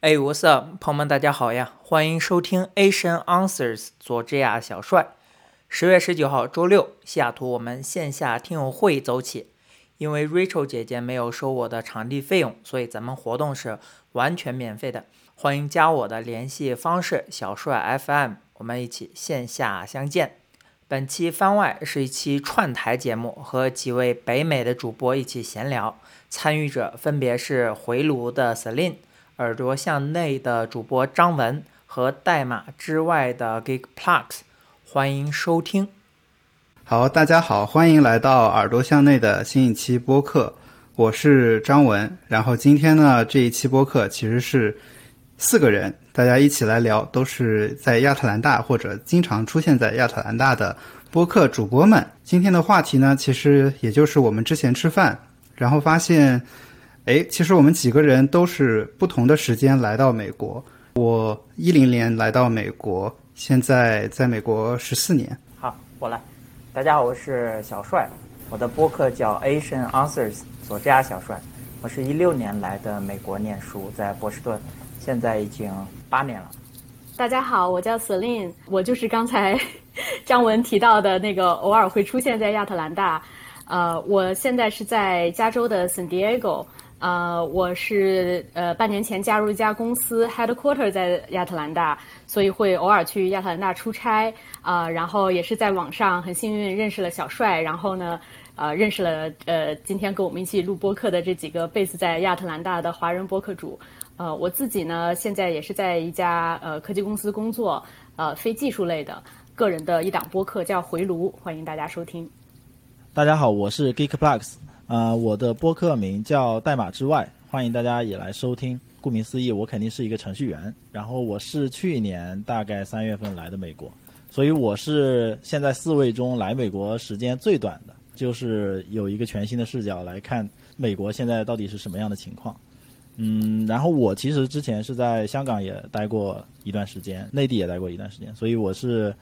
哎，What's up，朋友们，大家好呀！欢迎收听 Asian Answers，佐治亚小帅。10月19号周六，西雅图我们线下听友会走起。因为 Rachel 姐姐没有收我的场地费用，所以咱们活动是完全免费的。欢迎加我的联系方式小帅 FM， 我们一起线下相见。本期番外是一期串台节目，和几位北美的主播一起闲聊，参与者分别是回炉的 Celine、耳朵向内的主播张文和代码之外的 Geekplugs， 欢迎收听。 好，大家好，欢迎来到耳朵向内的新一期播客，我是张文。然后今天呢，这一期播客其实是4个人，大家一起来聊，都是在亚特兰大或者经常出现在亚特兰大的播客主播们。今天的话题呢，其实也就是我们之前吃饭，然后发现其实我们几个人都是不同的时间来到美国。我10年来到美国，现在在美国14年。 好，我来。大家好，我是小帅，我的播客叫 Asian Answers， 佐治亚小帅。我是16年来的美国念书，在波士顿，现在已经8年了。 大家好，我叫 Celine， 我就是刚才张文提到的那个偶尔会出现在亚特兰大。我现在是在加州的 San Diego。我是半年前加入一家公司 headquarter 在亚特兰大，所以会偶尔去亚特兰大出差。然后也是在网上很幸运认识了小帅，然后呢认识了今天跟我们一起录播客的这几个 base 在亚特兰大的华人播客主。我自己呢现在也是在一家科技公司工作，非技术类的个人的一档播客叫回炉，欢迎大家收听。 大家好，我是 Geekplugs，我的播客名叫代码之外，欢迎大家也来收听。顾名思义，我肯定是一个程序员，然后我是去年大概3月份来的美国，所以我是现在4位中来美国时间最短的，就是有一个全新的视角来看美国现在到底是什么样的情况。然后我其实之前是在香港也待过一段时间，内地也待过一段时间，所以我是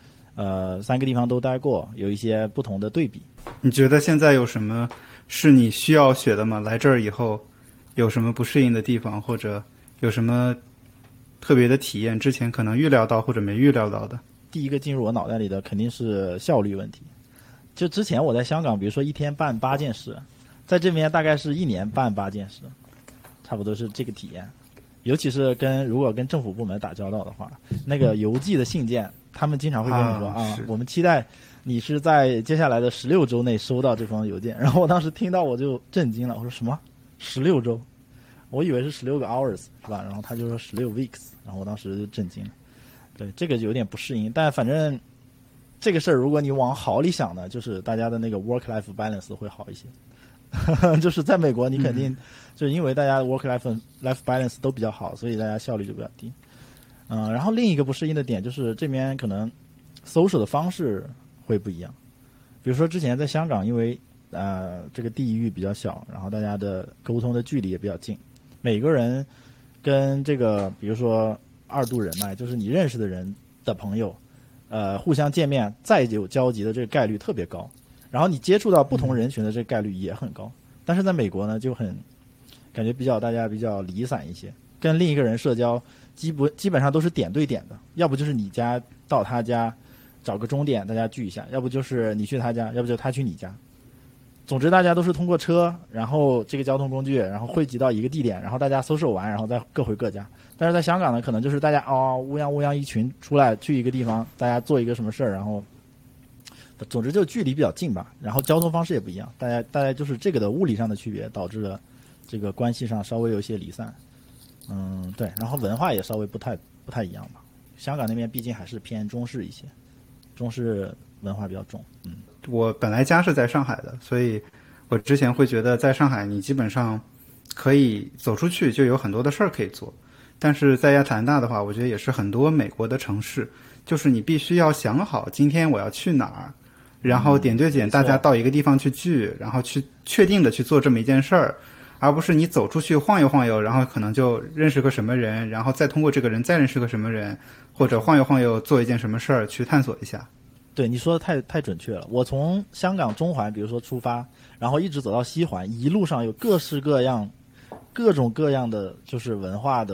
3个地方都待过，有一些不同的对比。 你觉得现在有什么是你需要学的吗？来这儿以后有什么不适应的地方，或者有什么特别的体验，之前可能预料到或者没预料到的？ 第一个进入我脑袋里的肯定是效率问题。就之前我在香港，比如说1天办8件事，在这边大概是1年办8件事，差不多是这个体验。尤其是如果跟政府部门打交道的话，那个邮寄的信件，他们经常会跟你说我们期待你是在接下来的16周内收到这封邮件。然后我当时听到我就震惊了，我说什么16周？我以为是16个 hours 是吧？然后他就说16 weeks， 然后我当时就震惊了。对，这个有点不适应，但反正这个事儿如果你往好里想呢，就是大家的那个 work-life balance 会好一些。就是在美国你肯定就是因为大家 work-life balance 都比较好，所以大家效率就比较低。然后另一个不适应的点就是这边可能 social 的方式会不一样。比如说之前在香港，因为这个地域比较小，然后大家的沟通的距离也比较近，每个人跟这个比如说二度人脉，就是你认识的人的朋友互相见面再有交集的这个概率特别高，然后你接触到不同人群的这个概率也很高。但是在美国呢就很感觉大家比较离散一些，跟另一个人社交基本上都是点对点的，要不就是你家到他家找个终点大家聚一下，要不就是你去他家，要不就他去你家。总之大家都是通过车，然后这个交通工具，然后汇集到一个地点，然后大家social完，然后再各回各家。但是在香港呢，可能就是大家乌泱一群出来去一个地方，大家做一个什么事儿，然后总之就距离比较近吧，然后交通方式也不一样，大家就是这个的物理上的区别导致了这个关系上稍微有一些离散。对，然后文化也稍微不太一样吧。香港那边毕竟还是偏中式一些，中式文化比较重。 我本来家是在上海的，所以我之前会觉得在上海你基本上可以走出去就有很多的事儿可以做。但是在亚特兰大的话，我觉得也是很多美国的城市，就是你必须要想好今天我要去哪儿，然后点对点大家到一个地方去聚，然后去确定的去做这么一件事儿，而不是你走出去晃悠晃悠，然后可能就认识个什么人，然后再通过这个人再认识个什么人，或者晃悠晃悠做一件什么事儿去探索一下。 对，你说的太准确了。我从香港中环比如说出发，然后一直走到西环，一路上有各式各样各种各样的就是文化的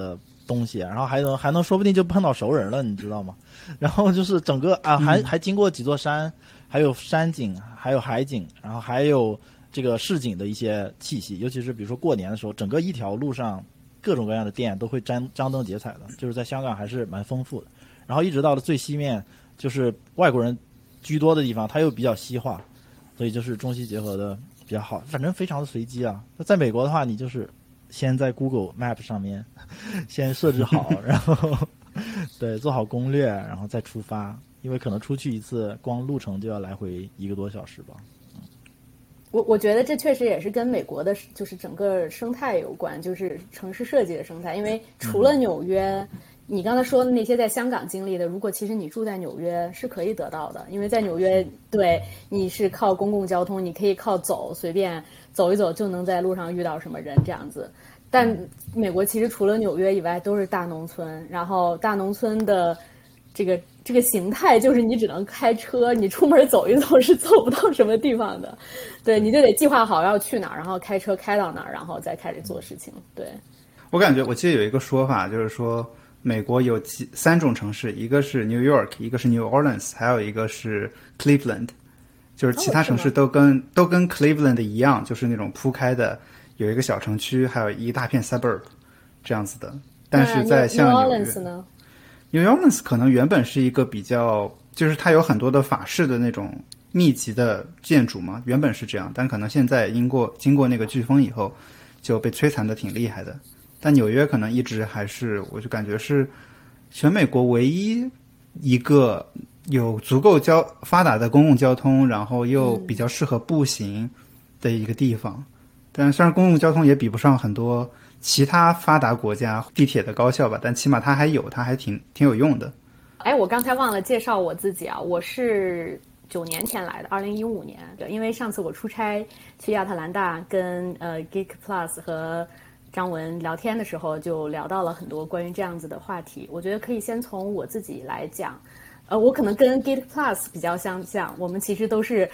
东西，然后还能说不定就碰到熟人了，你知道吗？然后就是整个啊，还经过几座山，还有山景，还有海景，然后还有这个市井的一些气息，尤其是比如说过年的时候，整个一条路上各种各样的店都会张灯结彩的，就是在香港还是蛮丰富的。然后一直到了最西面，就是外国人居多的地方，它又比较西化，所以就是中西结合的比较好，反正非常的随机啊。那在美国的话，你就是先在 Google Map 上面先设置好，然后对做好攻略，然后再出发，因为可能出去一次光路程就要来回1个多小时吧。 我觉得这确实也是跟美国的就是整个生态有关，就是城市设计的生态。因为除了纽约，你刚才说的那些在香港经历的，如果其实你住在纽约是可以得到的，因为在纽约，对，你是靠公共交通，你可以靠走，随便走一走就能在路上遇到什么人这样子。但美国其实除了纽约以外都是大农村，然后大农村的这个形态就是你只能开车，你出门走一走是走不到什么地方的，对，你就得计划好要去哪儿，然后开车开到哪儿，然后再开始做事情。对， 我感觉我记得有一个说法，就是说美国有3种城市，一个是 New York， 一个是 New Orleans， 还有一个是 Cleveland， 就是其他城市都跟Cleveland 一样，就是那种铺开的，有一个小城区，还有一大片 suburb 这样子的。但是在像纽约 New Orleans 呢 ，New Orleans 可能原本是一个比较，就是它有很多的法式的那种密集的建筑嘛，原本是这样，但可能现在经过那个飓风以后，就被摧残的挺厉害的。但纽约可能一直还是，我就感觉是全美国唯一一个有足够发达的公共交通，然后又比较适合步行的一个地方。但虽然公共交通也比不上很多其他发达国家地铁的高效吧，但起码它还挺有用的。 哎，我刚才忘了介绍我自己啊，我是9年前来的，2015年。对，因为上次我出差去亚特兰大跟Geek Plus 和张文聊天的时候，就聊到了很多关于这样子的话题。我觉得可以先从我自己来讲，我可能跟 Geek Plus 比较相像，我们其实都是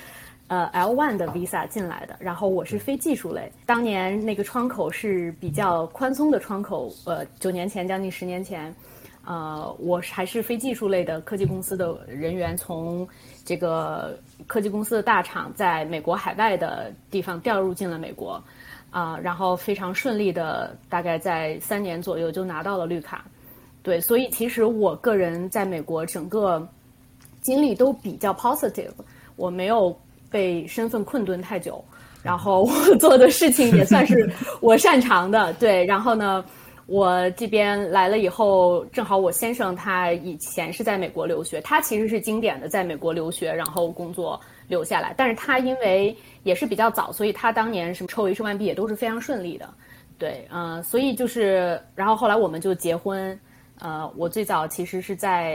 L1 的 visa 进来的，然后我是非技术类。当年那个窗口是比较宽松的窗口，9年前，将近10年前，我还是非技术类的科技公司的人员，从这个科技公司的大厂在美国海外的地方调入进了美国。然后非常顺利的，大概在3年左右就拿到了绿卡。对，所以其实我个人在美国整个经历都比较 positive， 我没有被身份困顿太久，然后我做的事情也算是我擅长的。对，然后呢，我这边来了以后，正好我先生他以前是在美国留学，他其实是经典的在美国留学然后工作留下来，但是他因为也是比较早，所以他当年什么抽 H1B 也都是非常顺利的。对，所以就是，然后后来我们就结婚。我最早其实是在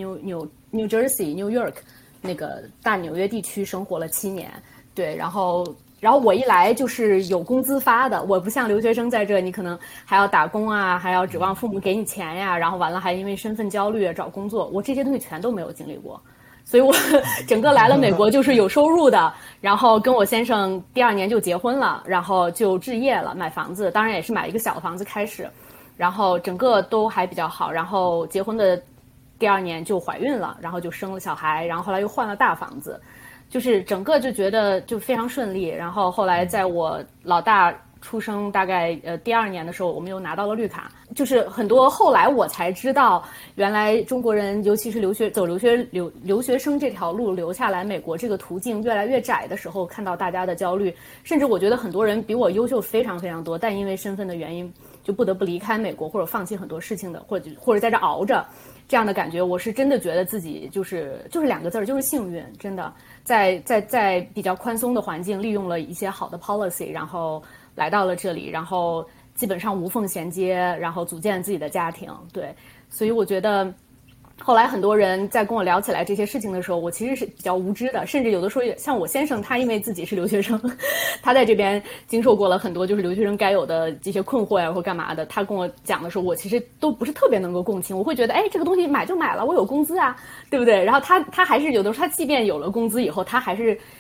New Jersey New York 那个大纽约地区生活了7年。对，然后我一来就是有工资发的，我不像留学生在这，你可能还要打工啊，还要指望父母给你钱呀，然后完了还因为身份焦虑找工作，我这些东西全都没有经历过。所以我整个来了美国就是有收入的，然后跟我先生第2年就结婚了，然后就置业了，买房子，当然也是买一个小的房子开始，然后整个都还比较好，然后结婚的第2年就怀孕了，然后就生了小孩，然后后来又换了大房子，就是整个就觉得就非常顺利。然后后来在我老大出生大概第2年的时候，我们又拿到了绿卡。就是很多后来我才知道，原来中国人尤其是留学生这条路留下来美国这个途径越来越窄的时候，看到大家的焦虑，甚至我觉得很多人比我优秀非常非常多，但因为身份的原因就不得不离开美国或者放弃很多事情的，或者在这熬着，这样的感觉，我是真的觉得自己就是2个字，就是幸运，真的在比较宽松的环境，利用了一些好的 policy， 然后来到了这里，然后基本上无缝衔接，然后组建自己的家庭。对，所以我觉得后来很多人在跟我聊起来这些事情的时候，我其实是比较无知的，甚至有的时候像我先生，他因为自己是留学生，他在这边经受过了很多就是留学生该有的这些困惑呀或干嘛的，他跟我讲的时候，我其实都不是特别能够共情。我会觉得，哎，这个东西买就买了，我有工资啊，对不对？然后他还是有的时候，他即便有了工资以后，他还是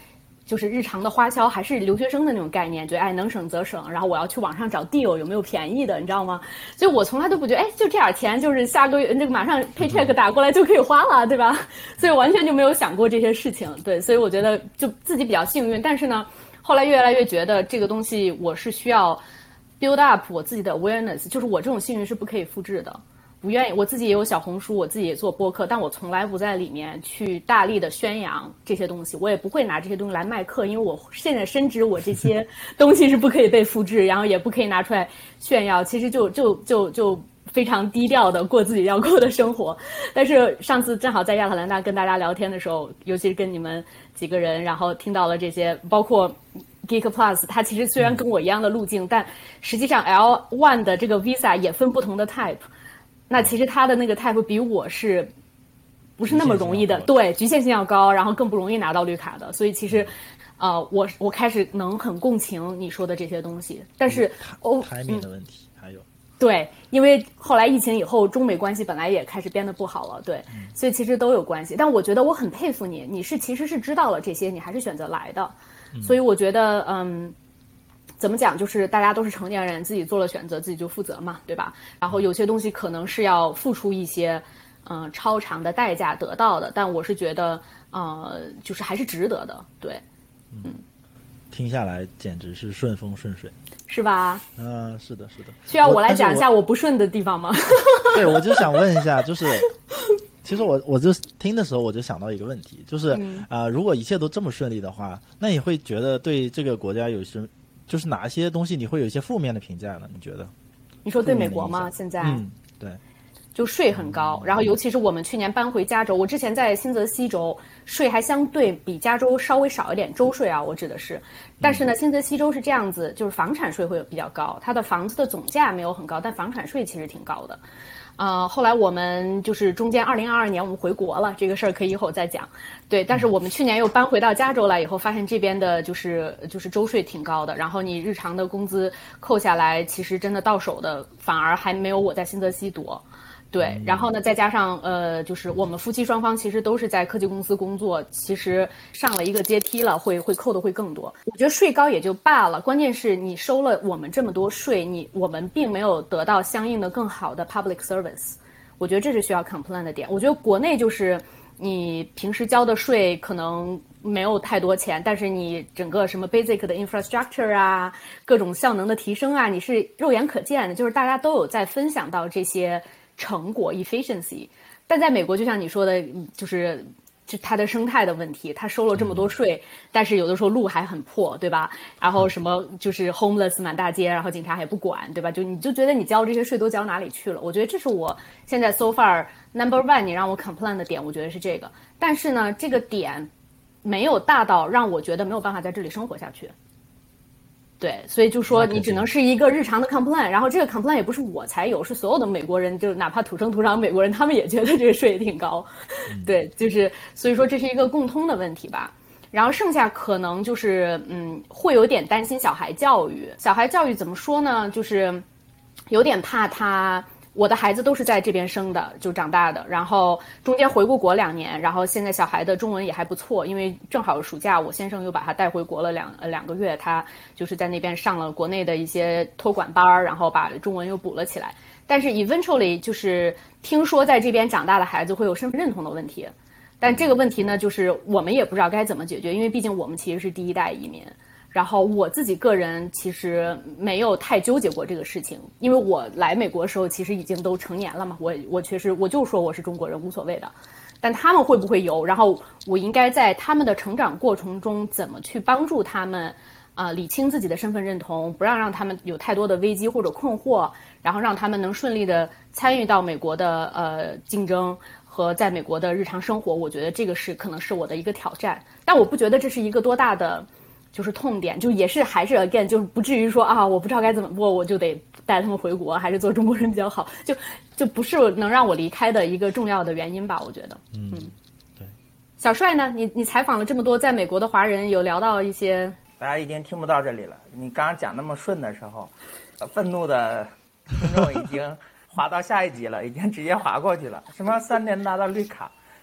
就是日常的花销还是留学生的那种概念，就能省则省，然后我要去网上找 deal 有没有便宜的，你知道吗？所以我从来都不觉得，就这点钱就是下个月那个马上 paycheck 打过来就可以花了，对吧？所以完全就没有想过这些事情，对，所以我觉得就自己比较幸运，但是呢，后来越来越觉得这个东西我是需要 build up 我自己的 awareness， 就是我这种幸运是不可以复制的。不愿意，我自己也有小红书，我自己也做播客，但我从来不在里面去大力的宣扬这些东西，我也不会拿这些东西来卖课，因为我现在深知我这些东西是不可以被复制，然后也不可以拿出来炫耀，其实就非常低调的过自己要过的生活。但是上次正好在亚特兰大跟大家聊天的时候，尤其是跟你们几个人，然后听到了这些，包括Geek Plus， 它其实虽然跟我一样的路径，但实际上 L1 的这个 Visa 也分不同的 type。那其实他的那个 type 比我是不是那么容易的，对，局限性要高，然后更不容易拿到绿卡的，所以其实我开始能很共情你说的这些东西，但是台面的问题还有对，因为后来疫情以后中美关系本来也开始变得不好了，对，所以其实都有关系，但我觉得我很佩服你，你其实是知道了这些，你还是选择来的，所以我觉得怎么讲，就是大家都是成年人，自己做了选择，自己就负责嘛，对吧？然后有些东西可能是要付出一些，超长的代价得到的，但我是觉得，就是还是值得的，对， 听下来简直是顺风顺水， 是吧？ 是的，是的。 需要我来讲一下我不顺的地方吗？ 对，我就想问一下，就是。其实我就听的时候我就想到一个问题，就是如果一切都这么顺利的话，那你会觉得对这个国家有什么？就是哪些东西你会有一些负面的评价呢？你觉得？ 你说对美国吗？现在？ 对， 就税很高，然后尤其是我们去年搬回加州，我之前在新泽西州税还相对比加州稍微少一点，州税啊，我指的是。但是呢，新泽西州是这样子，就是房产税会比较高，它的房子的总价没有很高，但房产税其实挺高的。后来我们就是中间2022年我们回国了，这个事儿可以以后再讲。对，但是我们去年又搬回到加州来以后，发现这边的就是州税挺高的，然后你日常的工资扣下来，其实真的到手的反而还没有我在新泽西多。对，然后呢，再加上就是我们夫妻双方其实都是在科技公司工作，其实上了一个阶梯了，会扣的会更多。我觉得税高也就罢了，关键是你收了我们这么多税，我们并没有得到相应的更好的 public service， 我觉得这是需要 complain 的点。我觉得国内就是你平时交的税可能没有太多钱，但是你整个什么 basic 的 infrastructure 啊，各种效能的提升啊，你是肉眼可见的，就是大家都有在分享到这些成果 efficiency， 但在美国就像你说的，就是它的生态的问题，它收了这么多税，但是有的时候路还很破，对吧？然后什么就是 homeless 满大街，然后警察也不管，对吧？你就觉得你交这些税都交哪里去了？我觉得这是我现在 so far number one 你让我 complain 的点，我觉得是这个。但是呢，这个点没有大到让我觉得没有办法在这里生活下去。对，所以就说你只能是一个日常的 complain， 然后这个 complain 也不是我才有，是所有的美国人，就哪怕土生土长美国人，他们也觉得这个税也挺高。对，就是所以说这是一个共通的问题吧。然后剩下可能就是会有点担心小孩教育。小孩教育怎么说呢？就是有点怕他。我的孩子都是在这边生的，就长大的，然后中间回过国2年，然后现在小孩的中文也还不错，因为正好暑假我先生又把他带回国了两个月，他就是在那边上了国内的一些托管班，然后把中文又补了起来。但是 eventually 就是听说在这边长大的孩子会有身份认同的问题，但这个问题呢，就是我们也不知道该怎么解决，因为毕竟我们其实是第一代移民。然后我自己个人其实没有太纠结过这个事情，因为我来美国的时候其实已经都成年了嘛，我确实我就说我是中国人无所谓的，但他们会不会有？然后我应该在他们的成长过程中怎么去帮助他们理清自己的身份认同，不让他们有太多的危机或者困惑，然后让他们能顺利的参与到美国的竞争和在美国的日常生活。我觉得这个可能是我的一个挑战，但我不觉得这是一个多大的。就是痛点，就也是还是 again， 就是不至于说我不知道该怎么做，我就得带他们回国，还是做中国人比较好，就不是能让我离开的一个重要的原因吧，我觉得。 对。 小帅呢？你采访了这么多在美国的华人，有聊到一些？ 大家已经听不到这里了。你刚刚讲那么顺的时候，愤怒的听众已经滑到下一集了，已经直接滑过去了。什么3年拿到绿卡？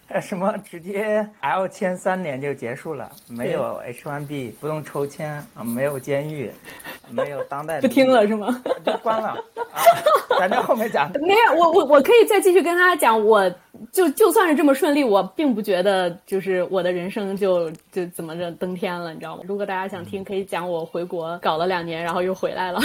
什么直接 L 签3年就结束了，没有 H1B， 不用抽签啊，没有监狱，没有当代不听了是吗？ 就关了啊！咱这后面讲。 没有，我可以再继续跟他讲，我就算是这么顺利，我并不觉得就是我的人生就怎么着登天了，你知道吗？如果大家想听，可以讲我回国搞了2年，然后又回来了。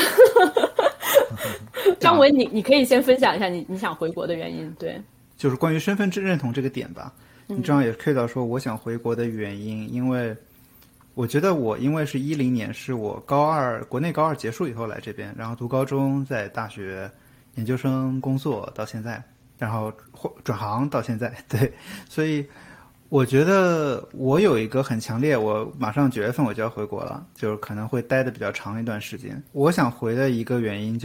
张文，你可以先分享一下你想回国的原因，对。 就是关于身份证认同这个点吧，你正好也 Q 到说我想回国的原因，因为我觉得因为是10年是我国内高二结束以后来这边，然后读高中，在大学研究生工作到现在，然后转行到现在，对，所以我觉得我有一个很强烈，我马上9月份我就要回国了，就是可能会待的比较长一段时间。我想回的一个原因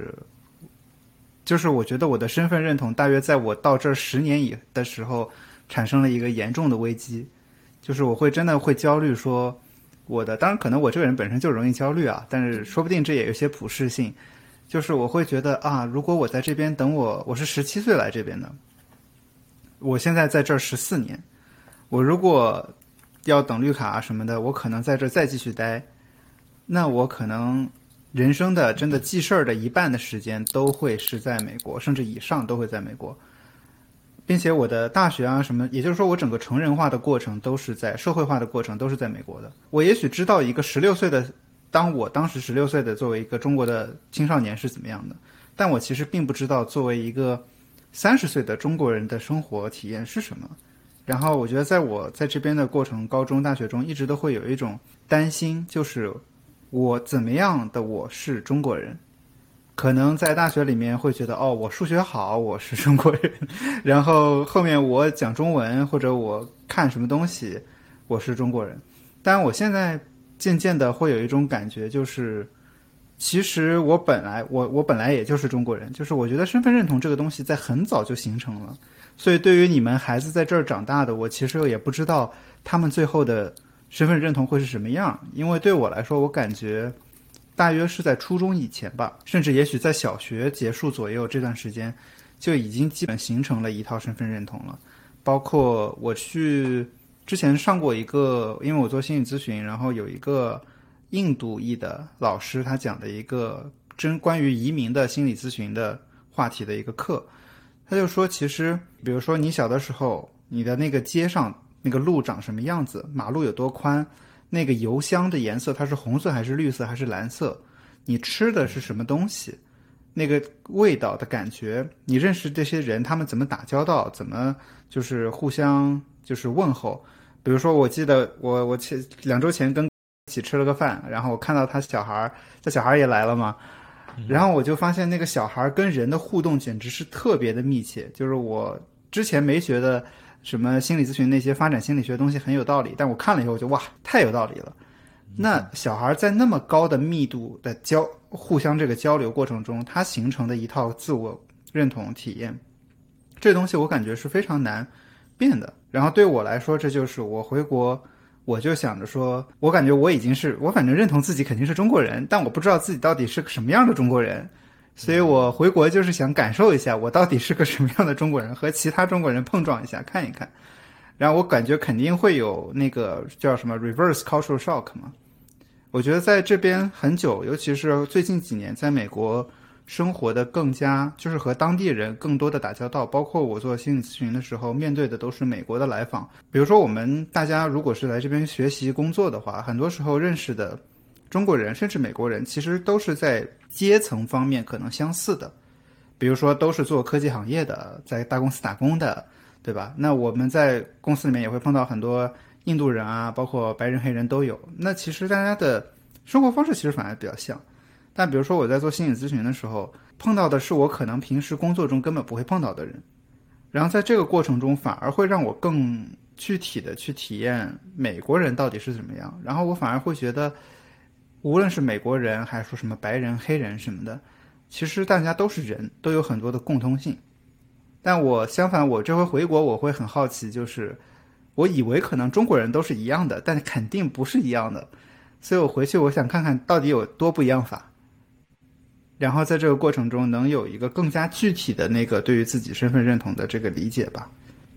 就是我觉得我的身份认同大约在我到这10年的时候产生了一个严重的危机，就是我真的会焦虑说当然可能我这个人本身就容易焦虑啊，但是说不定这也有些普适性，就是我会觉得啊，如果我在这边等我是17岁来这边的，我现在在这儿14年，我如果要等绿卡什么的，我可能在这再继续待，那我可能人生的真的记事儿的一半的时间都会是在美国，甚至以上都会在美国，并且我的大学啊什么，也就是说我整个成人化的过程都是在社会化的过程都是在美国的。我也许知道一个16岁的，我当时16岁的作为一个中国的青少年是怎么样的，但我其实并不知道作为一个30岁的中国人的生活体验是什么。然后我觉得我在这边的过程，高中大学中一直都会有一种担心，就是我怎么样的我是中国人，可能在大学里面会觉得我数学好我是中国人，然后后面我讲中文或者我看什么东西我是中国人。但我现在渐渐的会有一种感觉，就是其实我本来也就是中国人，就是我觉得身份认同这个东西在很早就形成了，所以对于你们孩子在这儿长大的，我其实也不知道他们最后的身份认同会是什么样，因为对我来说，我感觉大约是在初中以前吧，甚至也许在小学结束左右这段时间，就已经基本形成了一套身份认同了。包括我之前上过一个，因为我做心理咨询，然后有一个印度裔的老师，他讲的一个关于移民的心理咨询的话题的一个课，他就说，其实比如说你小的时候，你的那个街上那个路长什么样子，马路有多宽，那个油箱的颜色它是红色还是绿色还是蓝色，你吃的是什么东西，那个味道的感觉，你认识这些人他们怎么打交道，怎么就是互相就是问候。比如说我记得我2周前跟一起吃了个饭，然后我看到他小孩也来了嘛，然后我就发现那个小孩跟人的互动简直是特别的密切，就是我之前没觉得什么心理咨询那些发展心理学的东西很有道理，但我看了以后我就哇，太有道理了。那小孩在那么高的密度的互相这个交流过程中，他形成的一套自我认同体验，这东西我感觉是非常难变的。然后对我来说，这就是我回国，我就想着说，我感觉我反正认同自己肯定是中国人，但我不知道自己到底是个什么样的中国人，所以我回国就是想感受一下我到底是个什么样的中国人，和其他中国人碰撞一下看一看。然后我感觉肯定会有那个叫什么 reverse cultural shock 嘛。我觉得在这边很久，尤其是最近几年在美国生活的更加就是和当地人更多的打交道，包括我做心理咨询的时候面对的都是美国的来访。比如说我们大家如果是来这边学习工作的话，很多时候认识的中国人甚至美国人其实都是在阶层方面可能相似的，比如说都是做科技行业的，在大公司打工的，对吧？那我们在公司里面也会碰到很多印度人啊，包括白人黑人都有，那其实大家的生活方式其实反而比较像。但比如说我在做心理咨询的时候，碰到的是我可能平时工作中根本不会碰到的人，然后在这个过程中反而会让我更具体的去体验美国人到底是怎么样，然后我反而会觉得无论是美国人还是说什么白人黑人什么的，其实大家都是人，都有很多的共通性。但我相反，我这回回国我会很好奇，就是我以为可能中国人都是一样的，但肯定不是一样的，所以我回去我想看看到底有多不一样法，然后在这个过程中能有一个更加具体的那个对于自己身份认同的这个理解吧。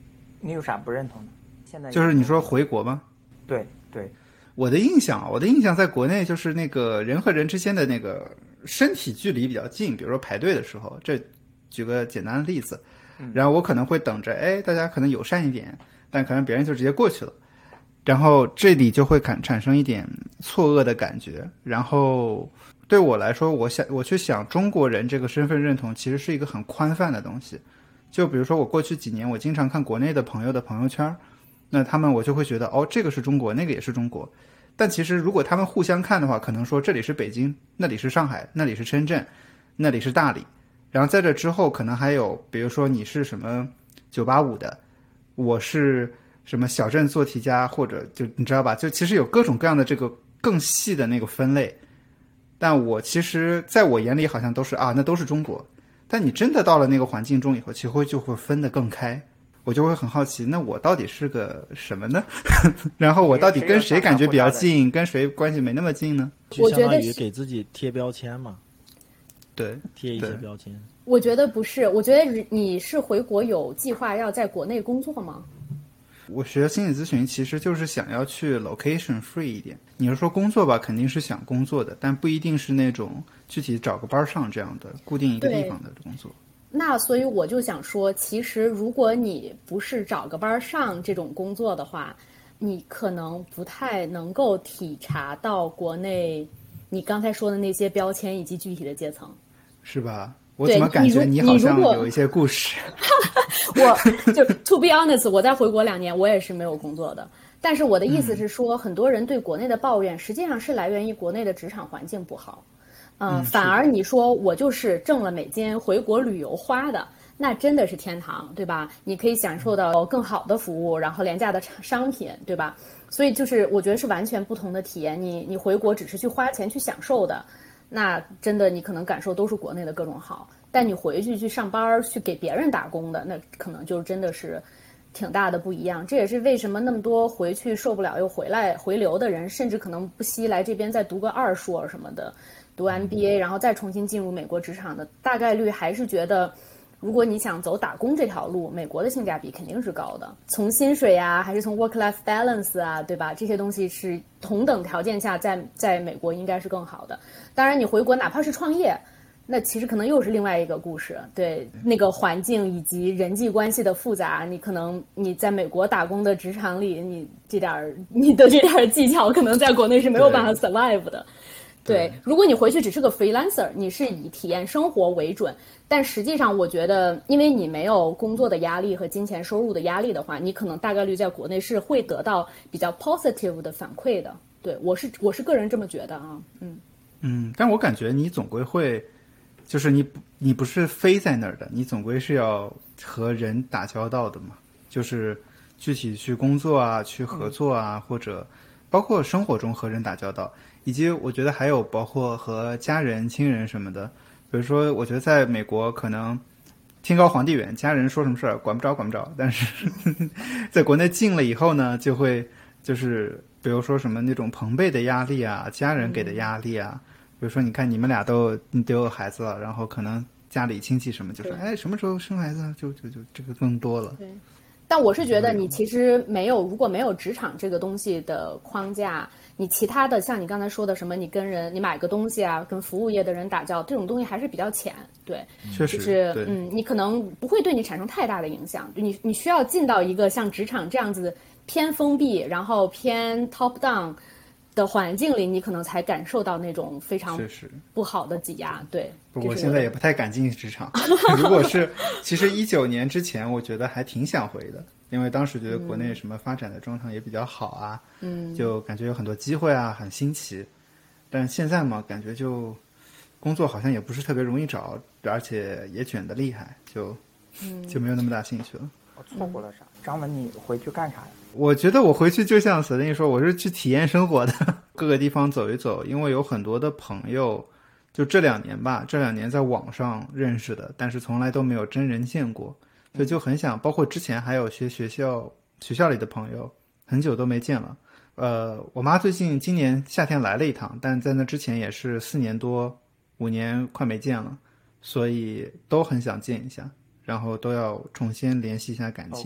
你有啥不认同的？现在就是你说回国吗？ 对对， 我的印象在国内就是那个人和人之间的那个身体距离比较近，比如说排队的时候，这举个简单的例子，然后我可能会等着，哎，大家可能友善一点，但可能别人就直接过去了，然后这里就会产生一点错愕的感觉。然后对我来说，我去想中国人这个身份认同其实是一个很宽泛的东西。就比如说我过去几年，我经常看国内的朋友的朋友圈，那我就会觉得，哦，这个是中国，那个也是中国。但其实如果他们互相看的话，可能说这里是北京，那里是上海，那里是深圳，那里是大理，然后在这之后可能还有比如说你是什么985的，我是什么小镇做题家，或者就你知道吧，就其实有各种各样的这个更细的那个分类。但我其实在我眼里好像都是那都是中国。但你真的到了那个环境中以后，其实就会分得更开。我就会很好奇，那我到底是个什么呢？然后我到底跟谁感觉比较近，跟谁关系没那么近呢？ 就相当于给自己贴标签嘛。 对， 贴一些标签。 我觉得不是，我觉得你是回国有计划要在国内工作吗？ 我学心理咨询其实就是想要去 location free 一点。你是说工作吧，肯定是想工作的，但不一定是那种具体找个班上这样的固定一个地方的工作。 那所以我就想说，其实如果你不是找个班上这种工作的话，你可能不太能够体察到国内你刚才说的那些标签以及具体的阶层， 是吧？我怎么感觉你好像有一些故事？ 我就 to be honest， 我在回国2年，我也是没有工作的。但是我的意思是说，很多人对国内的抱怨，实际上是来源于国内的职场环境不好。反而你说我就是挣了美金回国旅游花的，那真的是天堂，对吧？你可以享受到更好的服务，然后廉价的商品，对吧？所以就是我觉得是完全不同的体验。你回国只是去花钱去享受的。那真的你可能感受都是国内的各种好，但你回去上班去给别人打工的，那可能就真的是挺大的不一样。这也是为什么那么多回去受不了又回流的人，甚至可能不惜来这边再读个2硕什么的，读 MBA 然后再重新进入美国职场的，大概率还是觉得如果你想走打工这条路，美国的性价比肯定是高的，从薪水啊，还是从 work-life balance 啊，对吧？这些东西是同等条件下在美国应该是更好的。当然，你回国哪怕是创业，那其实可能又是另外一个故事。对，那个环境以及人际关系的复杂，你可能你在美国打工的职场里，你的这点技巧，可能在国内是没有办法 survive 的。对，如果你回去只是个 freelancer， 你是以体验生活为准，但实际上我觉得，因为你没有工作的压力和金钱收入的压力的话，你可能大概率在国内是会得到比较 positive 的反馈的。对，我是个人这么觉得啊， 但我感觉你总归会，就是你不是飞在那儿的，你总归是要和人打交道的嘛，就是具体去工作啊，去合作啊，或者包括生活中和人打交道。以及我觉得还有包括和家人、亲人什么的，比如说，我觉得在美国可能天高皇帝远，家人说什么事儿管不着，但是在国内近了以后呢，就会就是比如说什么那种朋辈的压力啊，家人给的压力啊，比如说你看你们俩都有孩子了，然后可能家里亲戚什么就说，哎，什么时候生孩子啊？就这个更多了。 对。但我是觉得你其实如果没有职场这个东西的框架，你其他的像你刚才说的什么，你买个东西啊，跟服务业的人打交道，这种东西还是比较浅。对， 确实， 就是你可能不会对你产生太大的影响。你需要进到一个像职场这样子偏封闭，然后偏 top down 的环境里，你可能才感受到那种非常不好的挤压。对， 我现在也不太敢进职场。如果是其实19年之前，我觉得还挺想回的，因为当时觉得国内什么发展的状况也比较好啊，就感觉有很多机会啊，很新奇。但现在嘛，感觉就工作好像也不是特别容易找，而且也卷得厉害，就没有那么大兴趣了。 我错过了啥？张文，你回去干啥呀？ 我觉得我回去就像Celine说，我是去体验生活的，各个地方走一走，因为有很多的朋友，就这2年在网上认识的，但是从来都没有真人见过，所以就很想，包括之前还有些学校里的朋友，很久都没见了。我妈今年夏天来了一趟，但在那之前也是4年多5年快没见了，所以都很想见一下，然后都要重新联系一下感情。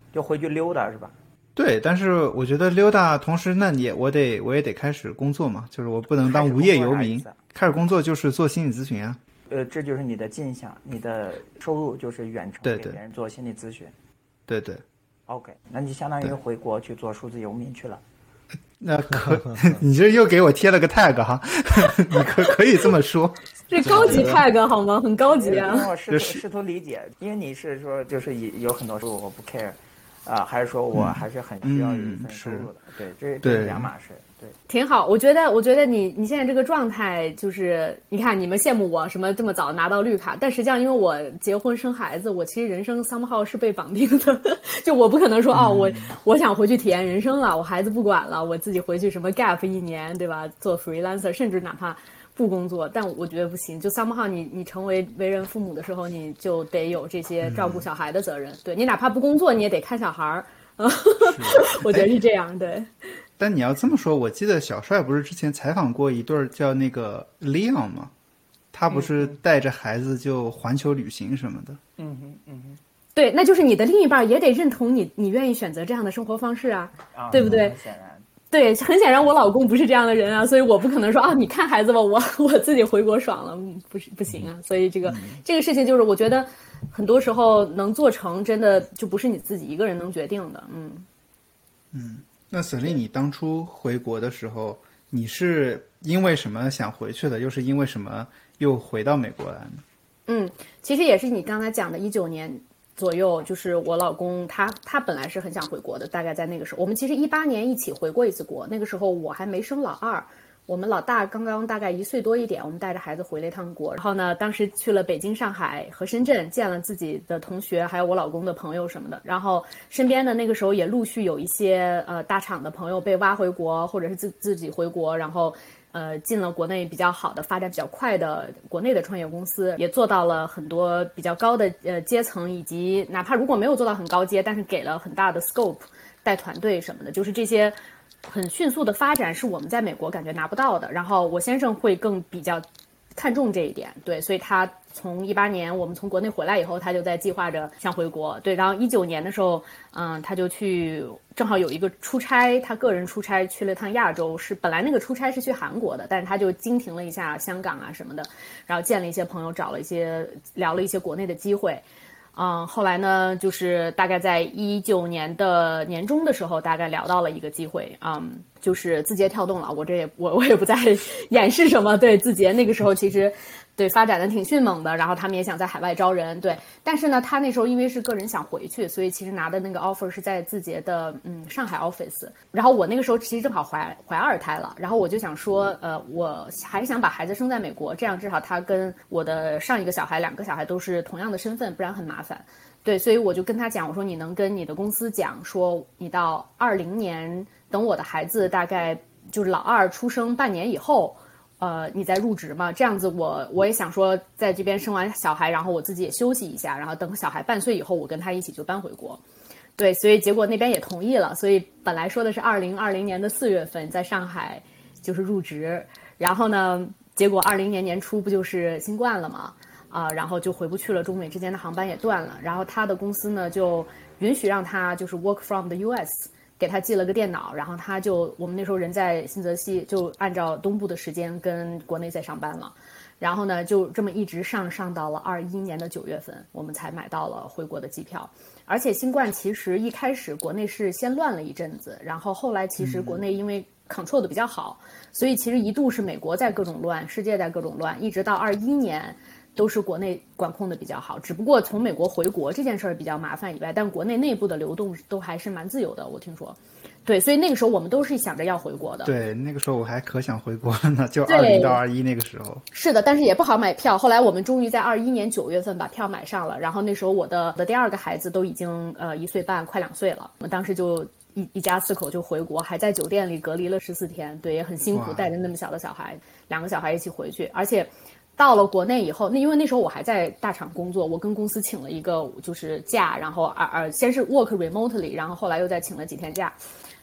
就回去溜达是吧？ 对，但是我觉得溜达，同时那我也得开始工作嘛，就是我不能当无业游民。开始工作就是做心理咨询啊。 这就是你的进项，你的收入就是远程给别人做心理咨询。 对对。 OK， 那你相当于回国去做数字游民去了。 那你这又给我贴了个 tag 哈，你可以这么说。 这高级 tag 好吗？很高级啊。 我试图理解，因为你是说就是有很多收入我不 care，还是说我还是很需要一份收入的？对，这是两码事。对， 挺好。我觉得你现在这个状态就是，你看你们羡慕我什么这么早拿到绿卡，但实际上因为我结婚生孩子，我其实人生 somehow 是被绑定的，就我不可能说我想回去体验人生了，我孩子不管了，我自己回去什么 gap 1年，对吧？做 freelancer， 甚至哪怕不工作，但我觉得不行。就 somehow 你成为为人父母的时候，你就得有这些照顾小孩的责任。对，你哪怕不工作，你也得看小孩。我觉得是这样。对。 但你要这么说，我记得小帅不是之前采访过一对叫那个 Leon 吗？他不是带着孩子就环球旅行什么的。 对，那就是你的另一半也得认同你愿意选择这样的生活方式啊，对不对？ 显然。 对，很显然我老公不是这样的人啊，所以我不可能说你看孩子吧，我自己回国爽了，不行啊。所以这个事情就是我觉得很多时候能做成，真的就不是你自己一个人能决定的。 那沈丽，你当初回国的时候，你是因为什么想回去的？又是因为什么又回到美国来呢？ 其实也是你刚才讲的19年左右，就是我老公他本来是很想回国的，大概在那个时候，我们其实18年一起回过一次国，那个时候我还没生老二。我们老大刚刚大概1岁多一点，我们带着孩子回了一趟国，然后呢，当时去了北京、上海和深圳，见了自己的同学，还有我老公的朋友什么的。然后身边的那个时候也陆续有一些大厂的朋友被挖回国，或者是自己回国，然后进了国内比较好的、发展比较快的国内的创业公司，也做到了很多比较高的阶层，以及哪怕如果没有做到很高阶，但是给了很大的 scope 带团队什么的，就是这些。很迅速的发展是我们在美国感觉拿不到的，然后我先生会更比较看重这一点，对，所以他从18年我们从国内回来以后，他就在计划着想回国，对，然后19年的时候，他就去正好有一个出差，他个人出差去了趟亚洲，是本来那个出差是去韩国的，但是他就经停了一下香港啊什么的，然后见了一些朋友，聊了一些国内的机会。后来呢，就是大概在19年的年中的时候，大概聊到了一个机会，就是字节跳动了。我也不再掩饰什么，对，字节那个时候其实对发展的挺迅猛的，然后他们也想在海外招人，对。但是呢，他那时候因为是个人想回去，所以其实拿的那个 offer 是在字节的上海 office。然后我那个时候其实正好怀2胎了，然后我就想说，我还是想把孩子生在美国，这样至少他跟我的上一个小孩2个小孩都是同样的身份，不然很麻烦。对，所以我就跟他讲，我说你能跟你的公司讲说，你到20年等我的孩子大概就是老二出生半年以后，你再入职嘛？这样子我也想说，在这边生完小孩，然后我自己也休息一下，然后等小孩半岁以后，我跟他一起就搬回国。对，所以结果那边也同意了，所以本来说的是2020年的4月份在上海就是入职，然后呢，结果20年年初不就是新冠了嘛？然后就回不去了，中美之间的航班也断了，然后他的公司呢就允许让他就是 work from the US， 给他寄了个电脑，然后我们那时候人在新泽西，就按照东部的时间跟国内在上班了，然后呢就这么一直上到了21年的9月份，我们才买到了回国的机票。而且新冠其实一开始国内是先乱了一阵子，然后后来其实国内因为control 的比较好，所以其实一度是美国在各种乱，世界在各种乱，一直到21年都是国内管控的比较好，只不过从美国回国这件事儿比较麻烦以外，但国内内部的流动都还是蛮自由的，我听说。对，所以那个时候我们都是想着要回国的。 对，那个时候我还可想回国了呢，就20到21那个时候。 是的，但是也不好买票。后来我们终于在21年9月份把票买上了，然后那时候我的第2个孩子都已经1岁半，快2岁了。我们当时就一家4口就回国，还在酒店里隔离了14天，对，也很辛苦，带着那么小的小孩，2个小孩一起回去，而且。到了国内以后，因为那时候我还在大厂工作，我跟公司请了一个就是假，然后先是 work remotely， 然后后来又再请了几天假，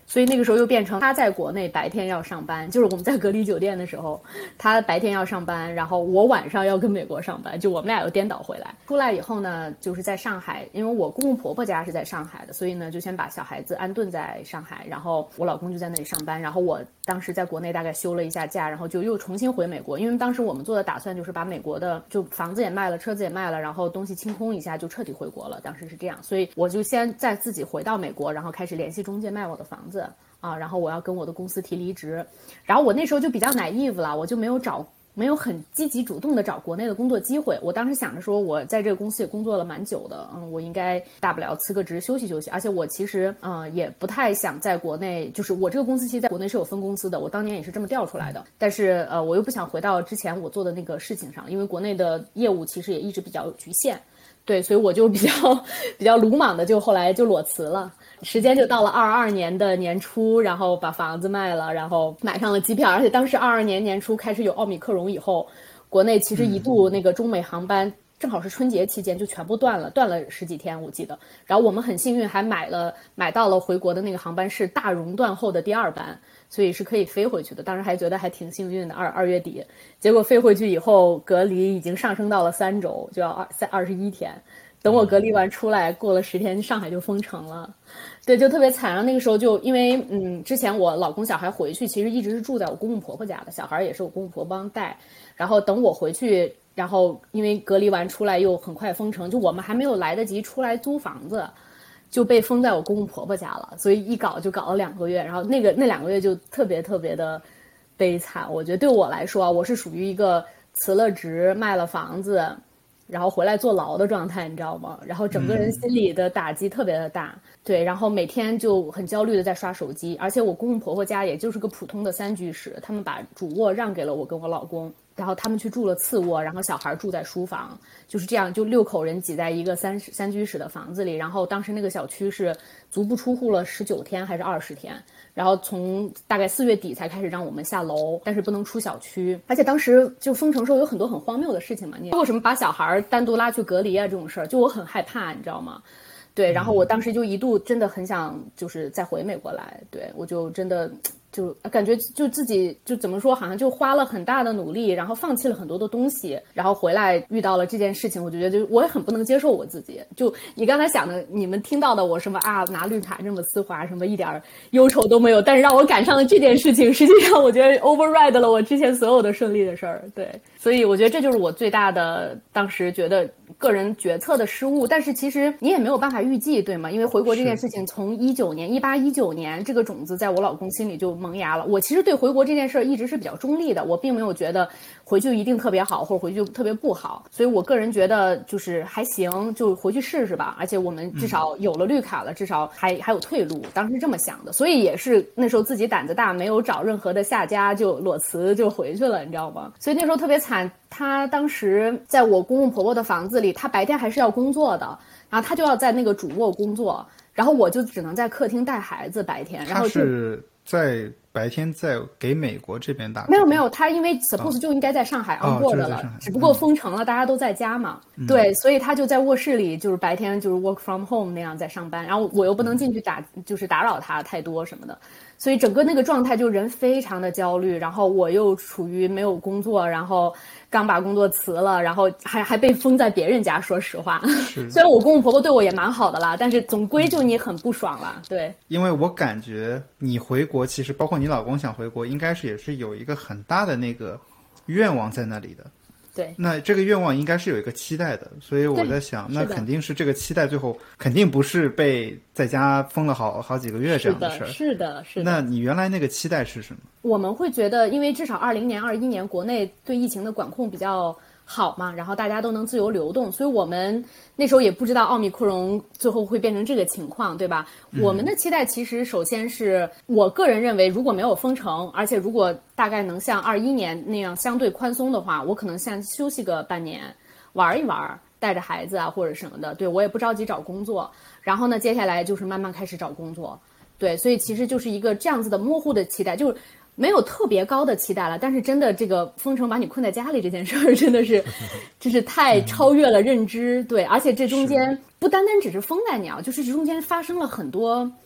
所以那个时候又变成他在国内白天要上班，就是我们在隔离酒店的时候，他白天要上班，然后我晚上要跟美国上班，就我们俩又颠倒回来。出来以后呢，就是在上海，因为我公公婆婆家是在上海的，所以呢就先把小孩子安顿在上海，然后我老公就在那里上班，然后我当时在国内大概休了一下假，然后就又重新回美国，因为当时我们做的打算就是把美国的就房子也卖了，车子也卖了，然后东西清空一下就彻底回国了，当时是这样，所以我就先再自己回到美国，然后开始联系中介卖我的房子啊，然后我要跟我的公司提离职，然后我那时候就比较 naive 了，我就没有很积极主动的找国内的工作机会。我当时想着说，我在这个公司也工作了蛮久的，我应该大不了辞个职休息休息。而且我其实也不太想在国内，就是我这个公司其实在国内是有分公司的，我当年也是这么调出来的。但是我又不想回到之前我做的那个事情上，因为国内的业务其实也一直比较局限。对，所以我就比较鲁莽的，就后来就裸辞了。时间就到了22年的年初，然后把房子卖了，然后买上了机票。而且当时22年年初开始有奥密克戎以后，国内其实一度那个中美航班正好是春节期间就全部断了10几天我记得。然后我们很幸运还买到了回国的那个航班是大熔断后的第2班，所以是可以飞回去的。当时还觉得还挺幸运的，2月底。结果飞回去以后隔离已经上升到了3周，就要21天。等我隔离完出来，过了10天，上海就封城了，对，就特别惨。然后那个时候就因为之前我老公小孩回去，其实一直是住在我公公婆婆家的，小孩也是我公公婆婆帮带。然后等我回去，然后因为隔离完出来又很快封城，就我们还没有来得及出来租房子，就被封在我公公婆婆家了。所以一搞就搞了2个月，然后那2个月就特别特别的悲惨。我觉得对我来说，我是属于一个辞了职、卖了房子。然后回来坐牢的状态，你知道吗？然后整个人心里的打击特别的大，对，然后每天就很焦虑的在刷手机，而且我公公婆婆家也就是个普通的3居室，他们把主卧让给了我跟我老公，然后他们去住了次卧，然后小孩住在书房，就是这样，就6口人挤在一个三居室的房子里，然后当时那个小区是足不出户了19天还是20天。然后从大概4月底才开始让我们下楼，但是不能出小区。而且当时就封城时候有很多很荒谬的事情嘛，你包括什么把小孩单独拉去隔离啊这种事儿，就我很害怕，你知道吗？对，然后我当时就一度真的很想就是再回美国来，对，我就真的就感觉就自己就怎么说，好像就花了很大的努力，然后放弃了很多的东西，然后回来遇到了这件事情，我就觉得就我也很不能接受我自己。就你刚才想的，你们听到的我什么啊拿绿卡这么丝滑，什么一点忧愁都没有，但是让我赶上了这件事情，实际上我觉得 override 了我之前所有的顺利的事儿。对，所以我觉得这就是我最大的当时觉得个人决策的失误。但是其实你也没有办法预计，对吗？因为回国这件事情从18、19年这个种子在我老公心里就萌芽了。我其实对回国这件事一直是比较中立的，我并没有觉得回去一定特别好或者回去特别不好，所以我个人觉得就是还行，就回去试试吧。而且我们至少有了绿卡了，至少还有退路，当时是这么想的。所以也是那时候自己胆子大，没有找任何的下家，就裸辞就回去了，你知道吗？所以那时候特别惨。他当时在我公公婆婆的房子里，他白天还是要工作的，然后他就要在那个主卧工作，然后我就只能在客厅带孩子白天。然后他是在白天在给美国这边打工？ 没有，他因为 suppose 就应该在上海 on board 了，只不过封城了，大家都在家嘛。对，所以他就在卧室里，就是白天就是 work from home 那样在上班，然后我又不能进去打扰他太多什么的。所以整个那个状态就人非常的焦虑，然后我又处于没有工作，然后刚把工作辞了，然后还被封在别人家，说实话。虽然我公公婆婆对我也蛮好的啦，但是总归就你很不爽啦。对， 因为我感觉你回国其实包括你老公想回国，应该是也是有一个很大的那个愿望在那里的。 对， 那这个愿望应该是有一个期待的，所以我在想，那肯定是这个期待最后肯定不是被在家封了好几个月这样的事儿。 是的。 那你原来那个期待是什么？ 我们会觉得，因为至少20年、21年国内对疫情的管控比较好嘛，然后大家都能自由流动，所以我们那时候也不知道奥密克戎最后会变成这个情况，对吧？我们的期待其实首先是我个人认为，如果没有封城，而且如果大概能像21年那样相对宽松的话，我可能先休息个半年，玩一玩，带着孩子啊或者什么的。对，我也不着急找工作，然后呢，接下来就是慢慢开始找工作。对，所以其实就是一个这样子的模糊的期待，就是没有特别高的期待了，但是真的这个封城把你困在家里这件事儿，真的是，就是太超越了认知。对，而且这中间不单单只是封在你啊，就是这中间发生了很多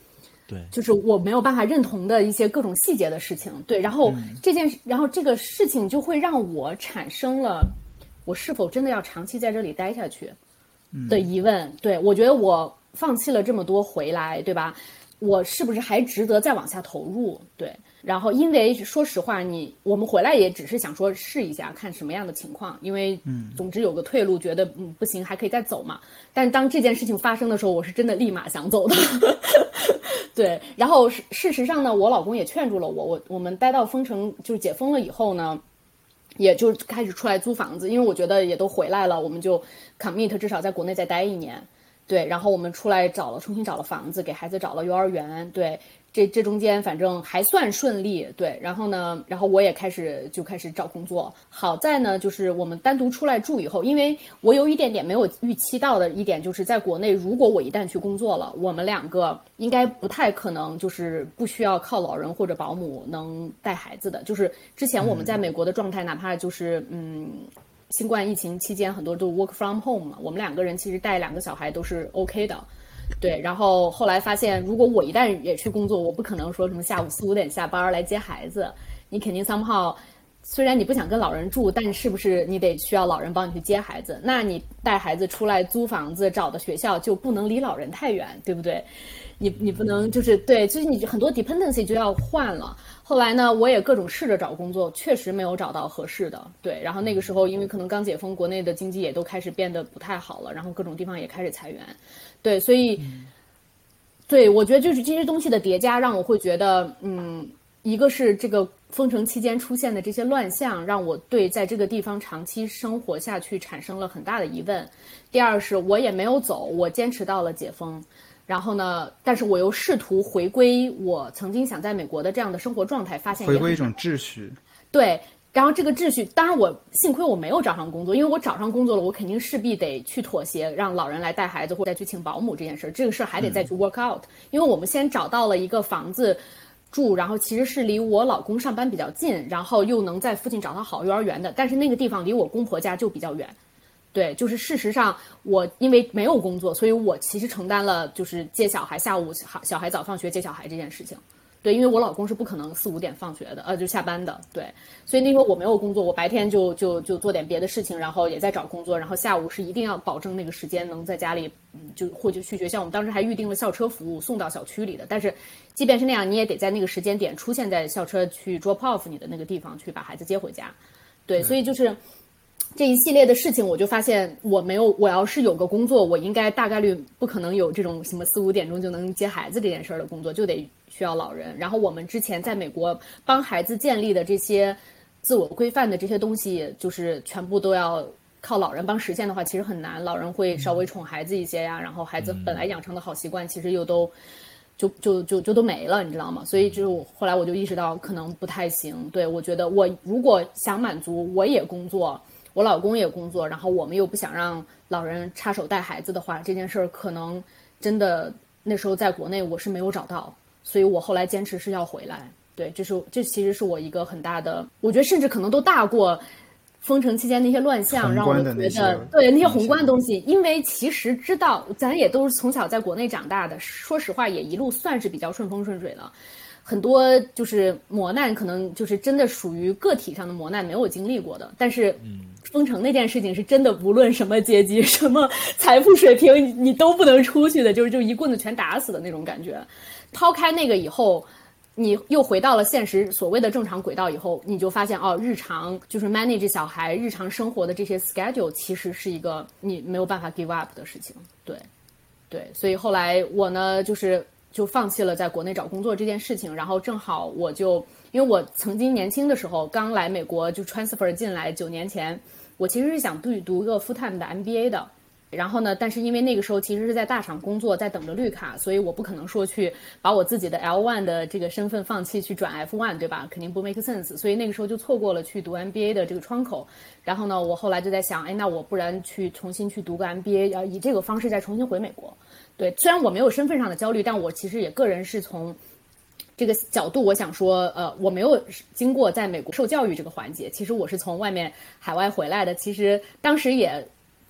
对， 就是我没有办法认同的一些各种细节的事情。对，然后这个事情就会让我产生了我是否真的要长期在这里待下去的疑问。对，我觉得我放弃了这么多回来，对吧？我是不是还值得再往下投入？对，然后因为说实话，我们回来也只是想说试一下，看什么样的情况，因为总之有个退路，觉得不行还可以再走嘛。但是当这件事情发生的时候，我是真的立马想走的。对，然后事实上呢，我老公也劝住了我们待到封城就是解封了以后呢，也就开始出来租房子，因为我觉得也都回来了，我们就 commit 至少在国内再待1年。对，然后我们出来重新找了房子，给孩子找了幼儿园。对，这中间反正还算顺利。对，然后我也开始找工作。好在呢，就是我们单独出来住以后，因为我有一点点没有预期到的一点，就是在国内，如果我一旦去工作了，我们2个应该不太可能就是不需要靠老人或者保姆能带孩子的。就是之前我们在美国的状态，哪怕就是新冠疫情期间很多都 work from home 嘛，我们2个人其实带2个小孩都是 OK 的。对，然后后来发现，如果我一旦也去工作，我不可能说什么下午4、5点下班来接孩子，你肯定 somehow， 虽然你不想跟老人住，但是不是你得需要老人帮你去接孩子？那你带孩子出来租房子找的学校就不能离老人太远，对不对？你不能就是对，就是你很多 dependency 就要换了。后来呢，我也各种试着找工作，确实没有找到合适的。对，然后那个时候因为可能刚解封，国内的经济也都开始变得不太好了，然后各种地方也开始裁员。对，所以，对，我觉得就是这些东西的叠加，让我会觉得，一个是这个封城期间出现的这些乱象，让我对在这个地方长期生活下去产生了很大的疑问。第二是我也没有走，我坚持到了解封。然后呢，但是我又试图回归我曾经想在美国的这样的生活状态，发现回归一种秩序。 对，然后这个秩序，当然我幸亏我没有找上工作，因为我找上工作了，我肯定势必得去妥协，让老人来带孩子或者再去请保姆这件事，这个事还得再去 work out。因为我们先找到了一个房子住，然后其实是离我老公上班比较近，然后又能在附近找到好幼儿园的，但是那个地方离我公婆家就比较远。对，就是事实上我因为没有工作，所以我其实承担了就是接小孩，下午小孩早放学接小孩这件事情。对，因为我老公是不可能4、5点放学的，就下班的。对，所以那时候我没有工作，我白天就做点别的事情，然后也在找工作，然后下午是一定要保证那个时间能在家里，或者去学校。我们当时还预定了校车服务送到小区里的，但是即便是那样，你也得在那个时间点出现在校车去 drop off 你的那个地方去把孩子接回家。对，所以就是这一系列的事情，我就发现我要是有个工作，我应该大概率不可能有这种什么4、5点钟就能接孩子这件事的工作，就得需要老人。然后我们之前在美国帮孩子建立的这些自我规范的这些东西，就是全部都要靠老人帮实现的话，其实很难。老人会稍微宠孩子一些呀，然后孩子本来养成的好习惯，其实又都就都没了，你知道吗？所以就是后来我就意识到可能不太行。对，我觉得我如果想满足，我也工作，我老公也工作，然后我们又不想让老人插手带孩子的话，这件事儿可能真的那时候在国内我是没有找到，所以我后来坚持是要回来。对，这其实是我一个很大的，我觉得甚至可能都大过封城期间那些乱象，让我觉得对那些宏观的东西。因为其实知道咱也都是从小在国内长大的，说实话也一路算是比较顺风顺水了。很多就是磨难，可能就是真的属于个体上的磨难，没有经历过的。但是，封城那件事情是真的，无论什么阶级、什么财富水平，你都不能出去的，就一棍子全打死的那种感觉。抛开那个以后，你又回到了现实，所谓的正常轨道以后，你就发现日常就是 manage 小孩日常生活的这些 schedule， 其实是一个你没有办法 give up 的事情。对，所以后来我呢，就放弃了在国内找工作这件事情，然后正好因为我曾经年轻的时候刚来美国就 transfer 进来9年前，我其实是想读一个 full time 的 MBA 的。然后呢，但是因为那个时候其实是在大厂工作，在等着绿卡，所以我不可能说去把我自己的 L1 的这个身份放弃去转 F1， 对吧？肯定不 make sense。所以那个时候就错过了去读 MBA 的这个窗口。然后呢，我后来就在想，那我不然重新去读个 MBA， 要以这个方式再重新回美国。对，虽然我没有身份上的焦虑，但我其实也个人是从这个角度，我想说，我没有经过在美国受教育这个环节，其实我是从海外回来的，其实当时也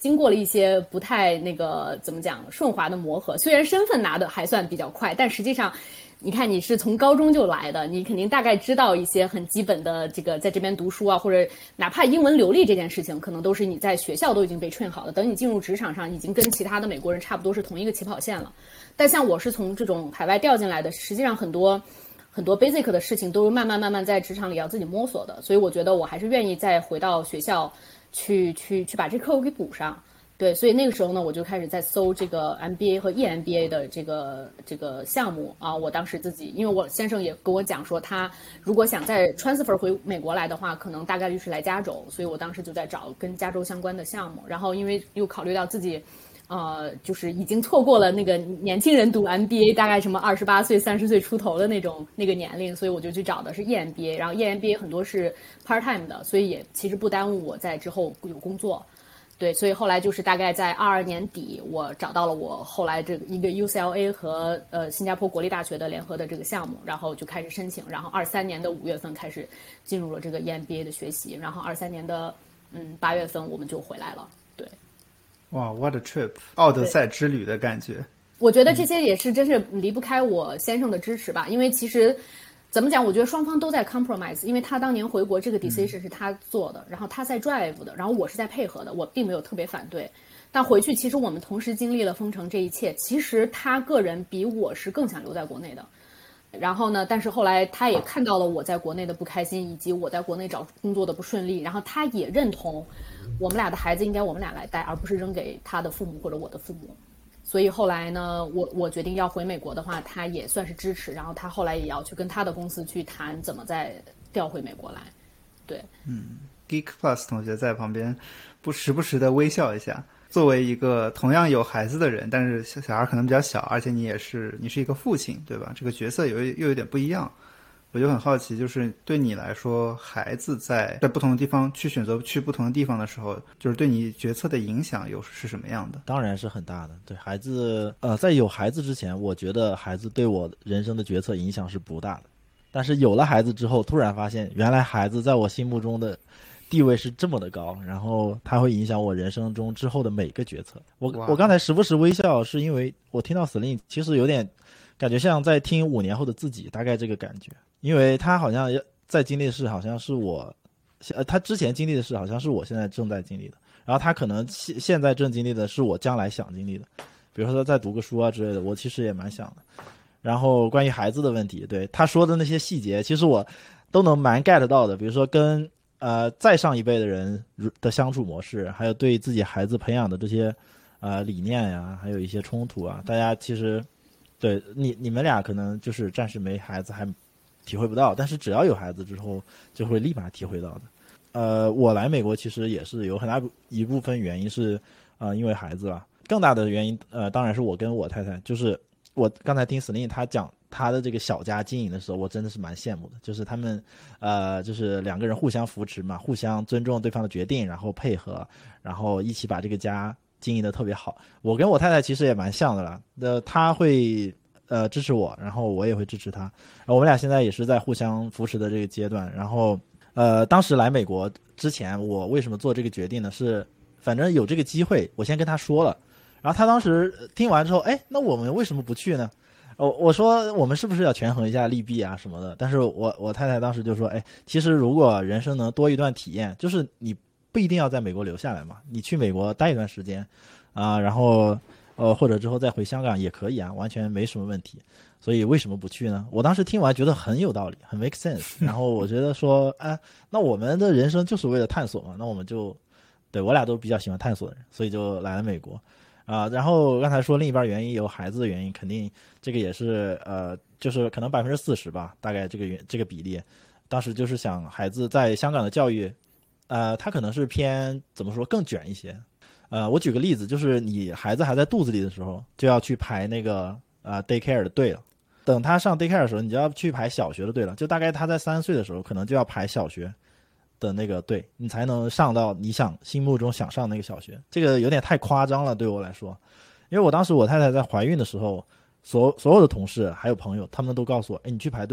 经过了一些不太那个怎么讲顺滑的磨合，虽然身份拿的还算比较快，但实际上你看你是从高中就来的，你肯定大概知道一些很基本的这个在这边读书啊，或者哪怕英文流利这件事情，可能都是你在学校都已经被 train 好了，等你进入职场上已经跟其他的美国人差不多是同一个起跑线了。但像我是从这种海外调进来的，实际上很多 basic 的事情都是慢慢在职场里要自己摸索的，所以我觉得我还是愿意再回到学校去把这课给补上。对，所以那个时候呢，我就开始在搜这个 MBA 和 EMBA 的这个项目啊。我当时自己，因为我先生也跟我讲说，他如果想再 transfer 回美国来的话，可能大概率是来加州，所以我当时就在找跟加州相关的项目。然后因为又考虑到自己，就是已经错过了那个年轻人读 MBA 大概什么28岁、30岁出头的那个年龄，所以我就去找的是 EMBA。然后 EMBA 很多是 part time 的，所以也其实不耽误我在之后有工作。对，所以后来就是大概在22年底，我找到了我后来这个一个 UCLA 和新加坡国立大学的联合的这个项目，然后就开始申请，然后23年的5月份开始进入了这个 EMBA 的学习，然后23年的8月份我们就回来了。对， 哇 ，What a trip！ 奥德赛之旅的感觉。 我觉得这些也是真是离不开我先生的支持吧，因为其实怎么讲，我觉得双方都在 compromise， 因为他当年回国这个 decision 是他做的，然后他在 drive 的，然后我是在配合的，我并没有特别反对。但回去其实我们同时经历了封城这一切，其实他个人比我是更想留在国内的。然后呢，但是后来他也看到了我在国内的不开心，以及我在国内找工作的不顺利，然后他也认同我们俩的孩子应该我们俩来带，而不是扔给他的父母或者我的父母。所以后来呢，我决定要回美国的话，他也算是支持，然后他后来也要去跟他的公司去谈怎么再调回美国来。对 ，Geek Plus 同学在旁边时不时的微笑一下。作为一个同样有孩子的人，但是小孩可能比较小，而且你是一个父亲，对吧？这个角色又有点不一样。我就很好奇，就是对你来说，孩子在不同的地方去选择去不同的地方的时候，就是对你决策的影响是什么样的？ 当然是很大的。对孩子，在有孩子之前，我觉得孩子对我人生的决策影响是不大的。但是有了孩子之后，突然发现原来孩子在我心目中的地位是这么的高，然后他会影响我人生中之后的每个决策。我刚才时不时微笑，是因为我听到 Celine 其实有点感觉像在听5年后的自己，大概这个感觉。因为他好像在经历的事好像是我，他之前经历的事好像是我现在正在经历的，然后他可能现在正经历的是我将来想经历的，比如说他再读个书啊之类的，我其实也蛮想的。然后关于孩子的问题，对他说的那些细节，其实我都能蛮 get 到的，比如说跟再上一辈的人的相处模式，还有对自己孩子培养的这些理念呀，还有一些冲突啊，大家其实对你们俩可能就是暂时没孩子还体会不到，但是只要有孩子之后就会立马体会到的。我来美国其实也是有很大一部分原因是因为孩子了，更大的原因当然是我跟我太太，就是我刚才听 Celine 他讲他的这个小家经营的时候，我真的是蛮羡慕的，就是他们就是两个人互相扶持嘛，互相尊重对方的决定，然后配合，然后一起把这个家经营的特别好。我跟我太太其实也蛮像的了，他会支持我，然后我也会支持他，然后我们俩现在也是在互相扶持的这个阶段。然后当时来美国之前，我为什么做这个决定呢？是反正有这个机会，我先跟他说了，然后他当时听完之后，那我们为什么不去呢？我说我们是不是要权衡一下利弊啊什么的？但是我太太当时就说，其实如果人生能多一段体验，就是你不一定要在美国留下来嘛，你去美国待一段时间然后或者之后再回香港也可以啊，完全没什么问题。所以为什么不去呢？我当时听完觉得很有道理，很 make sense。然后我觉得说，那我们的人生就是为了探索嘛，那我们就对我俩都比较喜欢探索的人，所以就来了美国。然后刚才说另一半原因有孩子的原因，肯定这个也是就是可能40%吧，大概这个比例。当时就是想孩子在香港的教育，他可能是偏怎么说更卷一些。我举个例子，就是你孩子还在肚子里的时候，就要去排那个daycare 的队了。等他上 daycare 的时候，你就要去排小学的队了。就大概他在3岁的时候，可能就要排小学的那个队，你才能上到你心目中想上那个小学。这个有点太夸张了，对我来说。因为我当时我太太在怀孕的时候，所有的同事还有朋友，他们都告诉我，你去排队了吗？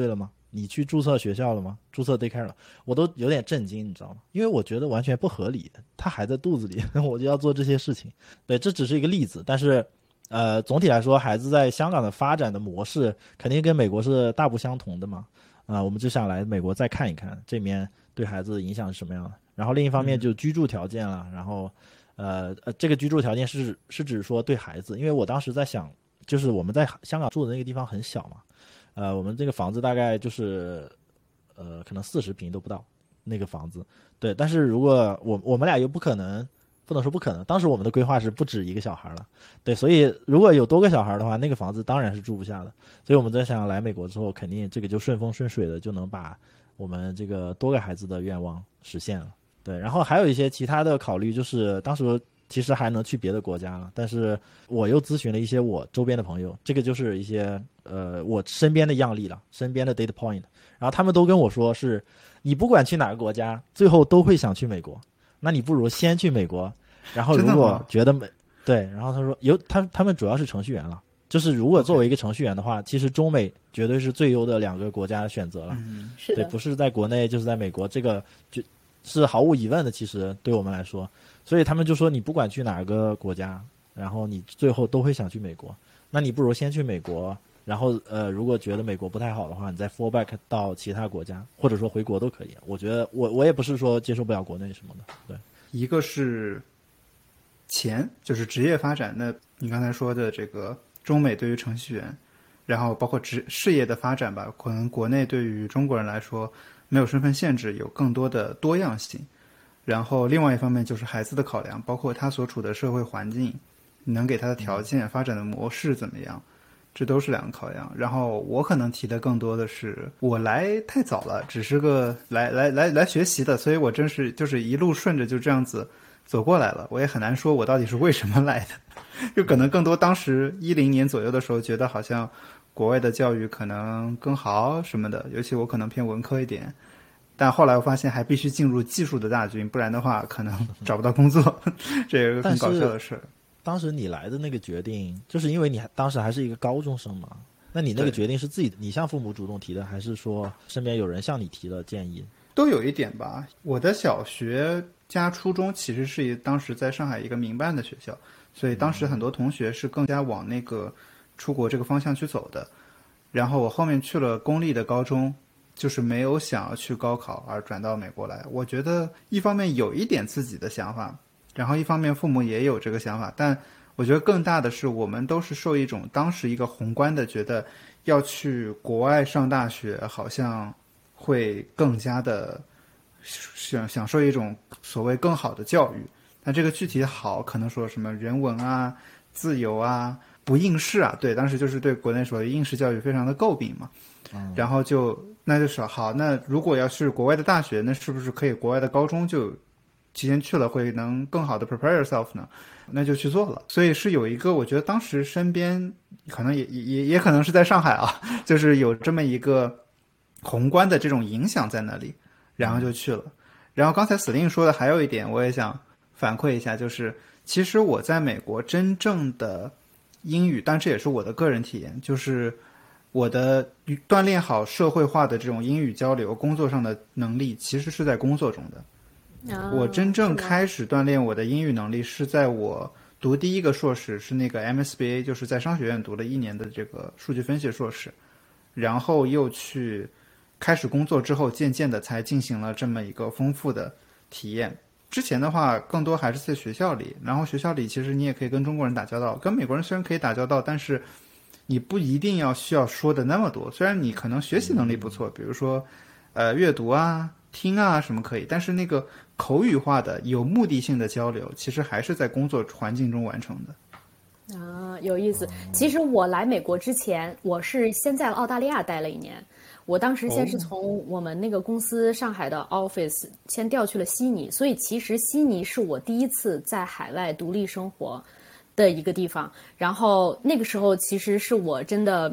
你去注册学校了吗？注册 daycare 了？我都有点震惊，你知道吗？因为我觉得完全不合理，他还在肚子里，我就要做这些事情。对，这只是一个例子，但是总体来说，孩子在香港的发展的模式肯定跟美国是大不相同的嘛。我们就想来美国再看一看这面对孩子的影响是什么样的。然后另一方面就居住条件了，然后这个居住条件是指说对孩子，因为我当时在想，就是我们在香港住的那个地方很小嘛。我们这个房子大概就是可能40平都不到那个房子，对。但是如果我们俩又不能说不可能，当时我们的规划是不止一个小孩了，对。所以如果有多个小孩的话，那个房子当然是住不下的。所以我们在想来美国之后，肯定这个就顺风顺水的就能把我们这个多个孩子的愿望实现了，对。然后还有一些其他的考虑，就是当时其实还能去别的国家了，但是我又咨询了一些我周边的朋友，这个就是一些我身边的样例了，身边的 data point， 然后他们都跟我说是，你不管去哪个国家，最后都会想去美国，那你不如先去美国，然后如果觉得对，然后他说他们主要是程序员了，就是如果作为一个程序员的话，其实中美绝对是最优的2个国家的选择了， 是的， 对，不是在国内就是在美国，这个就是毫无疑问的，其实对我们来说。所以他们就说，你不管去哪个国家，然后你最后都会想去美国，那你不如先去美国，然后如果觉得美国不太好的话，你再 fall back 到其他国家，或者说回国都可以。我觉得我也不是说接受不了国内什么的，对。 一个是钱，就是职业发展，那你刚才说的这个中美对于程序员，然后包括事业的发展吧，可能国内对于中国人来说没有身份限制，有更多的多样性。然后另外一方面就是孩子的考量，包括他所处的社会环境，你能给他的条件、发展的模式怎么样，这都是2个考量。然后我可能提的更多的是，我来太早了，只是个来学习的，所以我真是就是一路顺着就这样子走过来了。我也很难说我到底是为什么来的，就可能更多当时10年左右的时候，觉得好像国外的教育可能更好什么的，尤其我可能偏文科一点。但后来我发现还必须进入技术的大军，不然的话可能找不到工作，这也是很搞笑的事。 当时你来的那个决定，就是因为你当时还是一个高中生嘛，那你那个决定是自己你向父母主动提的，还是说身边有人向你提了建议？ 都有一点吧。我的小学加初中其实是当时在上海一个民办的学校，所以当时很多同学是更加往那个出国这个方向去走的。然后我后面去了公立的高中，就是没有想要去高考而转到美国来。我觉得一方面有一点自己的想法，然后一方面父母也有这个想法，但我觉得更大的是我们都是受一种当时一个宏观的觉得要去国外上大学好像会更加的享受一种所谓更好的教育。但这个具体好可能说什么人文啊、自由啊、不应试啊，对，当时就是对国内所谓应试教育非常的诟病嘛。然后那就说好，那如果要是国外的大学，那是不是可以国外的高中就提前去了，会能更好的 prepare yourself 呢？那就去做了。所以是有一个，我觉得当时身边可能也可能是在上海啊，就是有这么一个宏观的这种影响在那里，然后就去了。然后刚才司令说的还有一点，我也想反馈一下，就是其实我在美国真正的英语，但这也是我的个人体验，就是我的锻炼好社会化的这种英语交流工作上的能力其实是在工作中的。我真正开始锻炼我的英语能力是在我读第一个硕士，是那个 MSBA， 就是在商学院读了1年的这个数据分析硕士，然后又去开始工作之后，渐渐的才进行了这么一个丰富的体验。之前的话更多还是在学校里，然后学校里其实你也可以跟中国人打交道，跟美国人虽然可以打交道，但是你不一定需要说的那么多。虽然你可能学习能力不错，比如说阅读啊、听啊什么可以，但是那个口语化的有目的性的交流其实还是在工作环境中完成的。 有意思。其实我来美国之前，我是先在澳大利亚待了1年。我当时先是从我们那个公司上海的 office 先调去了悉尼，所以其实悉尼是我第一次在海外独立生活的一个地方。然后那个时候其实是我真的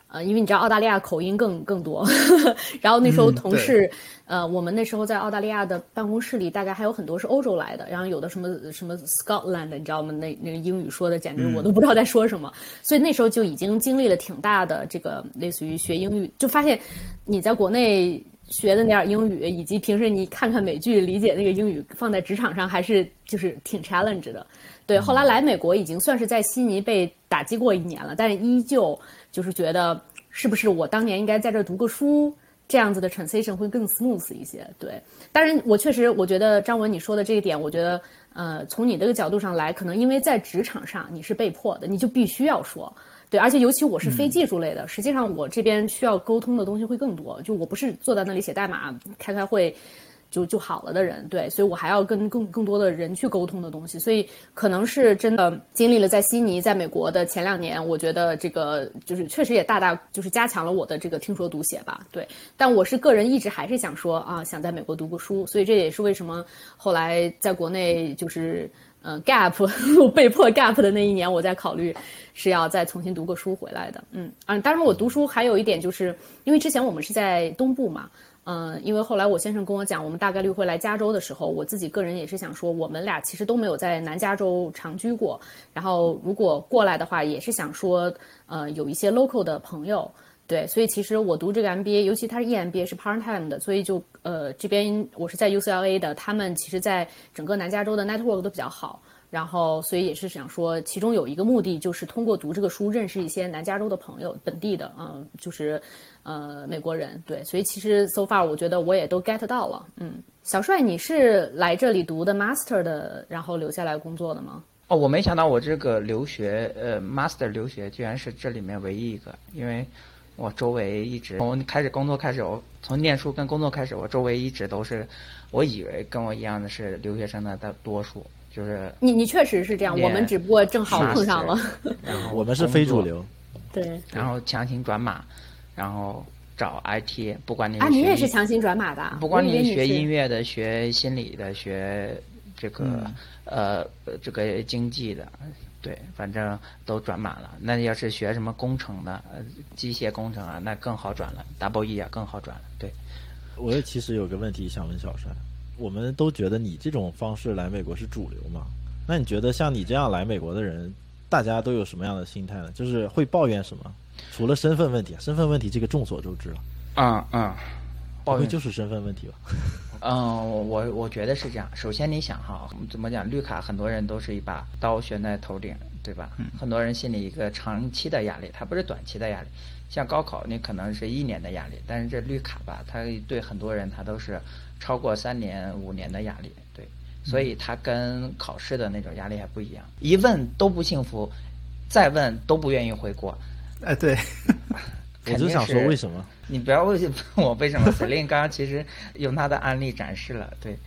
因为你知道澳大利亚口音更多，然后那时候同事，我们那时候在澳大利亚的办公室里，大概还有很多是欧洲来的，然后有的什么 Scotland， 你知道吗？那个英语说的简直我都不知道在说什么，所以那时候就已经经历了挺大的这个类似于学英语，就发现你在国内学的那点英语，以及平时你看看美剧理解那个英语，放在职场上还是就是挺 challenge 的。对，后来来美国已经算是在悉尼被打击过1年了，但是依旧就是觉得是不是我当年应该在这读个书，这样子的 transition 会更 smooth 一些。对，当然我觉得张文你说的这一点，我觉得从你这个角度上来，可能因为在职场上你是被迫的，你就必须要说。对，而且尤其我是非技术类的，实际上我这边需要沟通的东西会更多，就我不是坐在那里写代码开会就好了的人，对，所以我还要跟更多的人去沟通的东西，所以可能是真的经历了在悉尼在美国的前2年，我觉得这个就是确实也大大就是加强了我的这个听说读写吧，对，但我是个人一直还是想说啊，想在美国读个书，所以这也是为什么后来在国内就是gap 我被迫 gap 的那1年，我在考虑是要再重新读个书回来的。当然我读书还有一点就是因为之前我们是在东部嘛，因为后来我先生跟我讲，我们大概率会来加州的时候，我自己个人也是想说，我们俩其实都没有在南加州长居过，然后如果过来的话，也是想说，有一些 local 的朋友，对，所以其实我读这个 MBA， 尤其它是 EMBA 是 part time 的，所以就这边我是在 UCLA 的，他们其实在整个南加州的 network 都比较好。然后，所以也是想说，其中有一个目的就是通过读这个书认识一些南加州的朋友，本地的，就是美国人，对，所以其实 so far 我觉得我也都 get 到了，小帅，你是来这里读的 master 的，然后留下来工作的吗？ 哦，我没想到我这个留学master 留学居然是这里面唯一一个，因为我周围一直从开始工作开始，我从念书跟工作开始，我周围一直都是，我以为跟我一样的是留学生的大多数。就是你确实是这样，我们只不过正好碰上了。 然后我们是非主流， 对。 然后强行转码，然后找 IT， 不管你你也是强行转码的， 不管你学音乐的、学心理的、学这个这个经济的，对，反正都转码了。那要是学什么工程的、机械工程啊，那更好转了 ，Double E 啊更好转了。对， 我也其实有个问题想问小帅。我们都觉得你这种方式来美国是主流嘛？那你觉得像你这样来美国的人，大家都有什么样的心态呢？就是会抱怨什么？除了身份问题，身份问题这个众所周知了。抱怨就是身份问题吧？ 我觉得是这样。首先你想哈，怎么讲？绿卡很多人都是一把刀悬在头顶，对吧？很多人心里一个长期的压力，它不是短期的压力。像高考，你可能是1年的压力，但是这绿卡吧，它对很多人它都是超过3年、5年的压力，对，所以它跟考试的那种压力还不一样。一问都不幸福，再问都不愿意回国。 对， 我就想说为什么？ 你不要问我为什么。Celine 刚刚其实用他的案例展示了，对。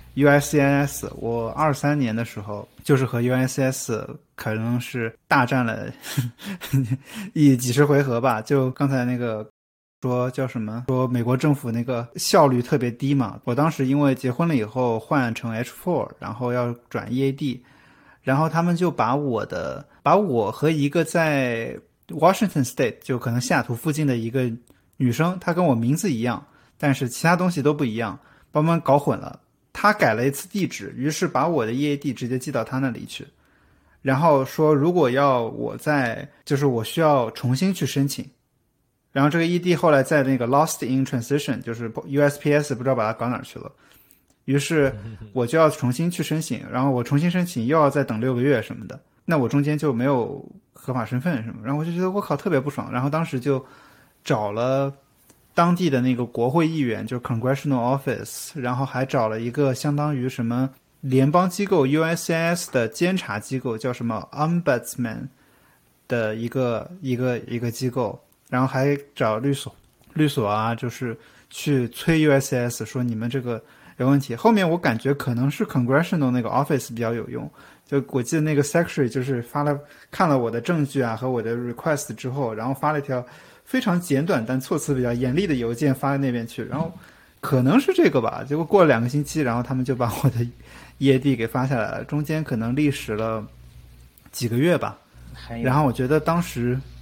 USCIS， 我23年的时候，就是和 USCIS 可能是大战了几十回合吧。就刚才那个说叫什么，说美国政府那个效率特别低嘛。我当时因为结婚了以后换成 H4， 然后要转 EAD， 然后他们就把我和一个在 Washington State 就可能西雅图附近的一个女生，她跟我名字一样，但是其他东西都不一样，把我们搞混了。他改了一次地址，于是把我的 EAD 直接寄到他那里去，然后说如果要我就是我需要重新去申请，然后这个 ED 后来在那个 lost in transition， 就是 USPS 不知道把它搞哪儿去了，于是我就要重新去申请，然后我重新申请又要再等6个月什么的，那我中间就没有合法身份什么，然后我就觉得我靠特别不爽，然后当时就找了当地的那个国会议员，就是 Congressional Office， 然后还找了一个相当于什么联邦机构 USCIS 的监察机构，叫什么 Ombudsman 的一个机构，然后还找律所啊，就是去催 USCIS 说你们这个有问题。后面我感觉可能是 Congressional 那个 Office 比较有用，就我记得那个 Secretary 就是看了我的证据啊和我的 request 之后，然后发了一条非常简短但措辞比较严厉的邮件发到那边去，然后可能是这个吧，结果过了2个星期，然后他们就把我的 EAD 给发下来了，中间可能历时了几个月吧。然后我觉得当时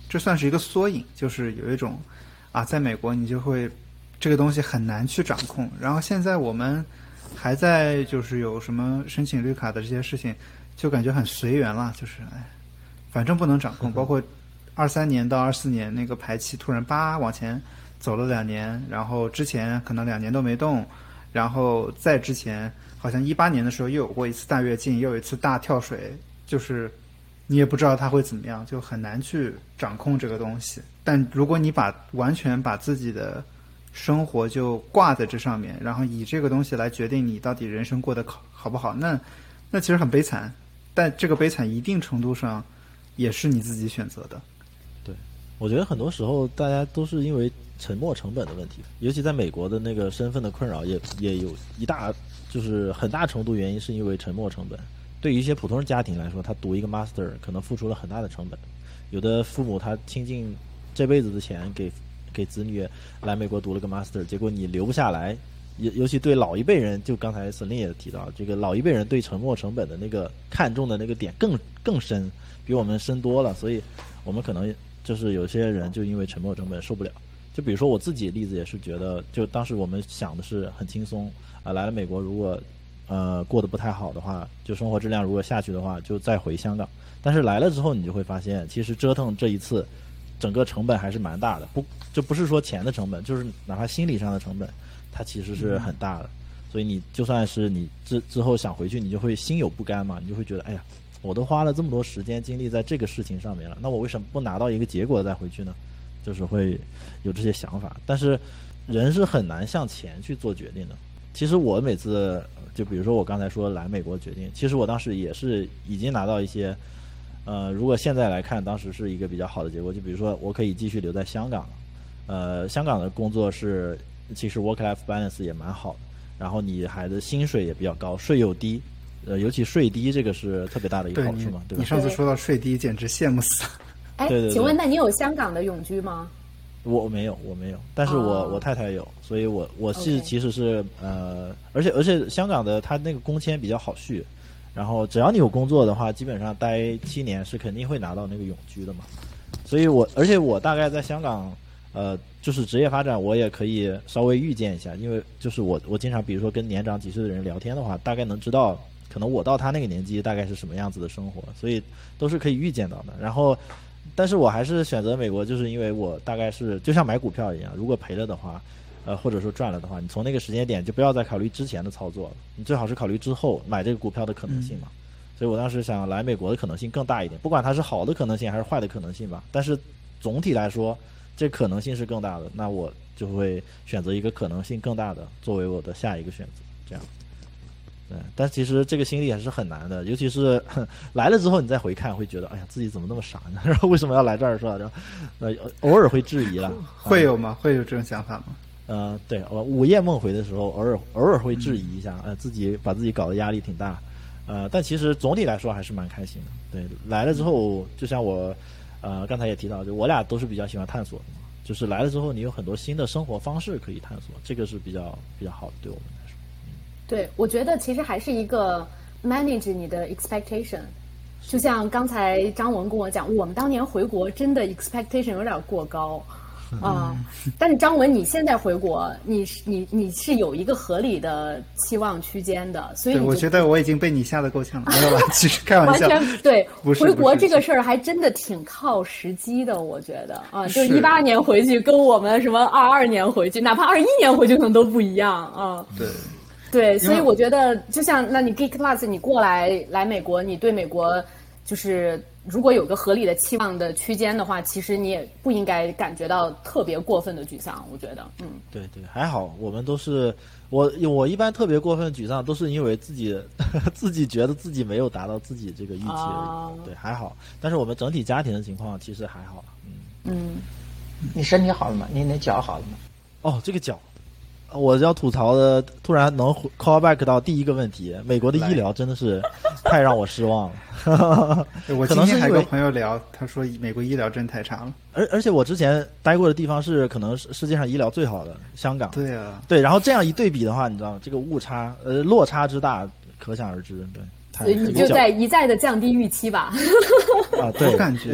这算是一个缩影，就是有一种在美国你就会这个东西很难去掌控。然后现在我们还在就是有什么申请绿卡的这些事情，就感觉很随缘了，就是反正不能掌控。包括23年到24年那个排期突然往前走了2年，然后之前可能2年都没动，然后再之前好像18年的时候又有过一次大跃进，又有一次大跳水，就是你也不知道它会怎么样，就很难去掌控这个东西。但如果你完全把自己的生活就挂在这上面，然后以这个东西来决定你到底人生过得好不好，那其实很悲惨。但这个悲惨一定程度上也是你自己选择的。 对，我觉得很多时候大家都是因为沉没成本的问题，尤其在美国的那个身份的困扰也有就是很大程度原因是因为沉没成本。对于一些普通人家庭来说，他读一个 master 可能付出了很大的成本，有的父母他倾尽这辈子的钱给子女来美国读了个 master， 结果你留不下来。尤其对老一辈人，就刚才Celine也提到，这个老一辈人对沉没成本的那个看重的那个点更深，比我们深多了，所以我们可能就是有些人就因为沉没成本受不了。就比如说我自己例子也是觉得，就当时我们想的是很轻松来了美国，如果过得不太好的话，就生活质量如果下去的话，就再回香港。但是来了之后，你就会发现，其实折腾这一次，整个成本还是蛮大的。不是说钱的成本，就是哪怕心理上的成本，它其实是很大的。所以你就算是你之后想回去，你就会心有不甘嘛，你就会觉得，哎呀，我都花了这么多时间精力在这个事情上面了，那我为什么不拿到一个结果再回去呢？就是会有这些想法。但是人是很难向钱去做决定的。其实我每次就比如说我刚才说来美国决定，其实我当时也是已经拿到一些如果现在来看，当时是一个比较好的结果。就比如说我可以继续留在香港，香港的工作是其实 work-life balance 也蛮好的，然后你还的薪水也比较高，税又低，尤其税低这个是特别大的一个好处嘛，对吧？ 你上次说到税低，简直羡慕死。 对， 请问那你有香港的永居吗？ 我没有，但是我太太有，所以我是其实是而且香港的它那个工签比较好续，然后只要你有工作的话，基本上待7年是肯定会拿到那个永居的嘛。所以而且我大概在香港就是职业发展，我也可以稍微预见一下，因为就是我经常比如说跟年长几岁的人聊天的话，大概能知道可能我到他那个年纪大概是什么样子的生活，所以都是可以预见到的。然后但是我还是选择美国，就是因为我大概是就像买股票一样，如果赔了的话或者说赚了的话，你从那个时间点就不要再考虑之前的操作了，你最好是考虑之后买这个股票的可能性嘛。所以我当时想来美国的可能性更大一点，不管它是好的可能性还是坏的可能性吧，但是总体来说这可能性是更大的，那我就会选择一个可能性更大的作为我的下一个选择，这样。对，但其实这个心理还是很难的，尤其是来了之后你再回看，会觉得哎呀自己怎么那么傻呢？然后为什么要来这儿是吧？偶尔会质疑了。 会有吗？会有这种想法吗？ 对，我午夜梦回的时候，偶尔会质疑一下，自己把自己搞得压力挺大，但其实总体来说还是蛮开心的。对，来了之后，就像我刚才也提到，就我俩都是比较喜欢探索的嘛，就是来了之后，你有很多新的生活方式可以探索，这个是比较好的，对我们来说。 对，我觉得其实还是一个 manage 你的 expectation。就像刚才张文跟我讲，我们当年回国真的 expectation 有点过高。但是张文，你现在回国，你是有一个合理的期望区间的，所以我觉得我已经被你吓得够呛了，没有吧？其实开玩笑， 完全对。 不是回国这个事儿还真的挺靠时机的，我觉得就18年回去跟我们什么22年回去，哪怕21年回去可能都不一样啊。对，所以我觉得就像那你 Geek Plus 你过来美国，你对美国就是如果有个合理的期望的区间的话，其实你也不应该感觉到特别过分的沮丧，我觉得。 对，还好，我们都是我一般特别过分的沮丧都是因为自己觉得自己没有达到自己这个预期而已。对，还好，但是我们整体家庭的情况其实还好。 你身体好了吗？你那脚好了吗？ 这个脚。我要吐槽的，突然能 call back 到第一个问题，美国的医疗真的是太让我失望了。 我今天还跟朋友聊，他说美国医疗真太差了。 而且我之前待过的地方是可能世界上医疗最好的香港。 对啊， 对，然后这样一对比的话，你知道这个误差落差之大，可想而知。对， 所以你就一再的降低预期吧。 对，我感觉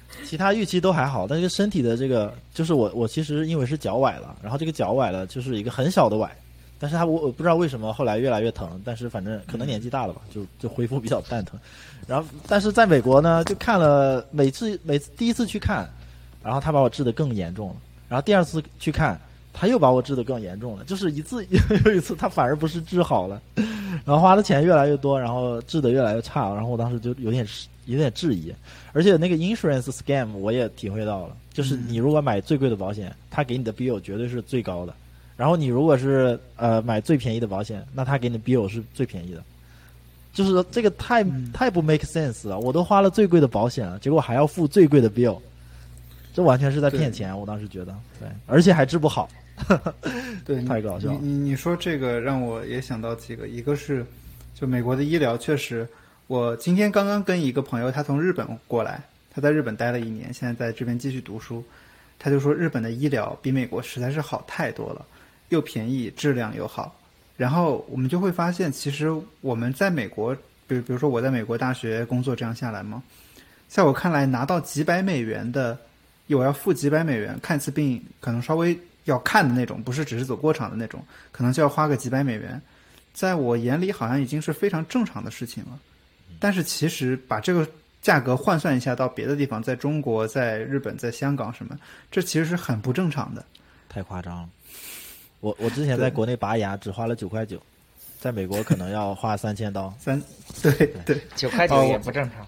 其他预期都还好，但是身体的这个，就是我其实因为是脚崴了，然后这个脚崴了就是一个很小的崴，但是我不知道为什么后来越来越疼，但是反正可能年纪大了吧，就恢复比较蛋疼。然后但是在美国呢，就看了每次第一次去看，然后他把我治得更严重了，然后第二次去看，他又把我治得更严重了，就是有一次他反而不是治好了，然后花的钱越来越多，然后治得越来越差，然后我当时就有点质疑。而且那个 insurance scam 我也体会到了，就是你如果买最贵的保险，他给你的 bill 绝对是最高的，然后你如果是买最便宜的保险，那他给你的 bill 是最便宜的，就是这个太不 make sense 了。我都花了最贵的保险了，结果还要付最贵的 bill， 这完全是在骗钱。我当时觉得，对，而且还治不好。 对， 太搞笑了。 你说这个让我也想到几个，一个是就美国的医疗确实。我今天刚刚跟一个朋友，他从日本过来，他在日本待了1年，现在在这边继续读书。他就说日本的医疗比美国实在是好太多了，又便宜，质量又好。然后我们就会发现，其实我们在美国，比如说我在美国大学工作这样下来嘛，在我看来，拿到几百美元的，我要付几百美元看一次病，可能稍微要看的那种，不是只是走过场的那种，可能就要花个几百美元，在我眼里好像已经是非常正常的事情了。但是其实把这个价格换算一下到别的地方，在中国、在日本、在香港什么，这其实是很不正常的。 太夸张了。我之前在国内拔牙只花了9.9块，在美国可能要花3000刀。 对 9.9块也不正常。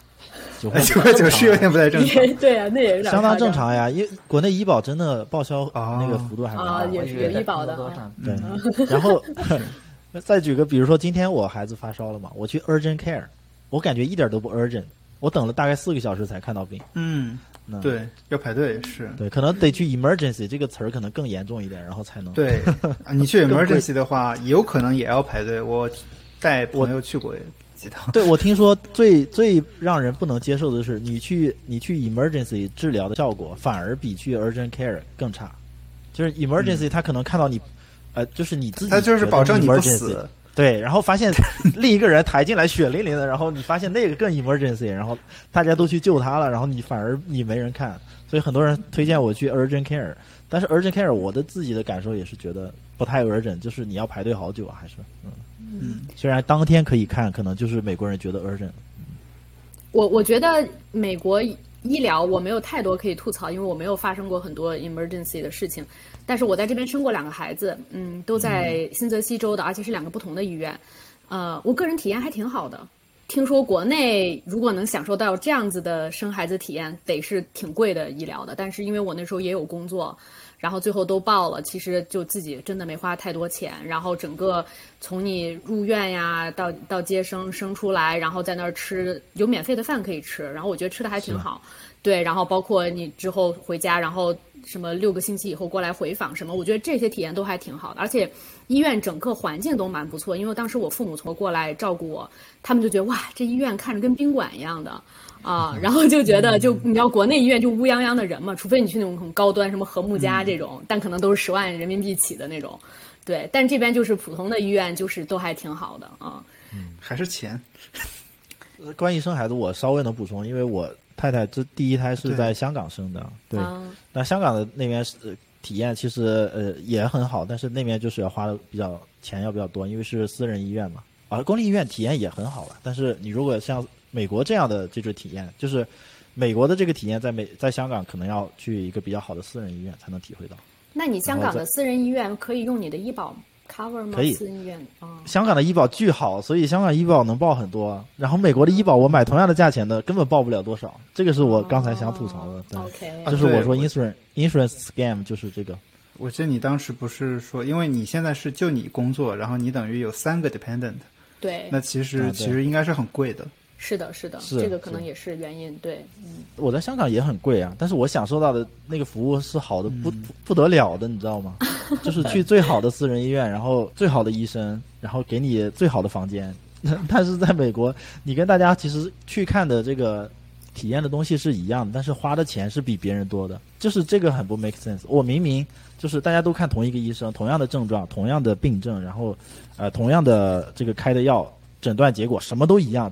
9.9是有点不太正常。 对啊，那也有点相当正常呀，因为国内医保真的报销那个幅度还蛮大也是有医保的。 对，然后再举个，比如说今天我孩子发烧了嘛，我去 urgent care， 我感觉一点都不 urgent， 我等了大概4个小时才看到病。 对，要排队是。 对，可能得去 emergency 这个词儿可能更严重一点，然后才能。 对，你去 emergency 的话，有可能也要排队。我带朋友去过几趟。 对，我听说最让人不能接受的是，你去 emergency 治疗的效果反而比去 urgent care 更差。就是 emergency 他可能看到你，就是你自己， 他就是保证你不死。 对，然后发现另一个人抬进来血淋淋的，然后你发现那个更 emergency， 然后大家都去救他了，然后反而你没人看，所以很多人推荐我去 urgent care， 但是 urgent care 我的自己的感受也是觉得不太 urgent， 就是你要排队好久啊，还是虽然当天可以看，可能就是美国人觉得 urgent。 我觉得美国医疗我没有太多可以吐槽，因为我没有发生过很多 emergency 的事情。但是我在这边生过2个孩子，都在新泽西州的，而且是2个不同的医院。我个人体验还挺好的。听说国内如果能享受到这样子的生孩子体验，得是挺贵的医疗的。但是因为我那时候也有工作，然后最后都报了，其实就自己真的没花太多钱。然后整个从你入院呀到接生出来，然后在那儿吃有免费的饭可以吃，然后我觉得吃的还挺好。对，然后包括你之后回家，然后什么6个星期以后过来回访什么，我觉得这些体验都还挺好的。而且医院整个环境都蛮不错，因为当时我父母从过来照顾我，他们就觉得哇，这医院看着跟宾馆一样的啊，然后就觉得你知道国内医院就乌泱泱的人嘛，除非你去那种很高端什么和睦家这种，但可能都是10万人民币起的那种。对，但这边就是普通的医院，就是都还挺好的啊。 还是钱。 关于生孩子，我稍微能补充，因为我太太这第一胎是在香港生的，对，那香港的那边体验其实也很好，但是那边就是要花的钱要比较多，因为是私人医院嘛。公立医院体验也很好了，但是你如果像美国这样的这种体验，就是美国的这个体验在香港可能要去一个比较好的私人医院才能体会到。 那你香港的私人医院可以用你的医保cover 吗？ 可以， 私人医院香港的医保巨好，所以香港医保能报很多。然后美国的医保，我买同样的价钱的根本报不了多少，这个是我刚才想吐槽的。 OK， 就是我说 insurance scam 就是这个。 我记得你当时不是说，因为你现在是就你工作，然后你等于有3个 dependent， 对， 那其实应该是很贵的。 是的，这个可能也是原因。对， 我在香港也很贵啊，但是我享受到的那个服务是好的不得了的，你知道吗？就是去最好的私人医院，然后最好的医生，然后给你最好的房间。但是在美国，你跟大家其实去看的这个体验的东西是一样的，但是花的钱是比别人多的，就是这个很不 make sense。我明明就是大家都看同一个医生，同样的症状，同样的病症，然后同样的这个开的药，诊断结果什么都一样。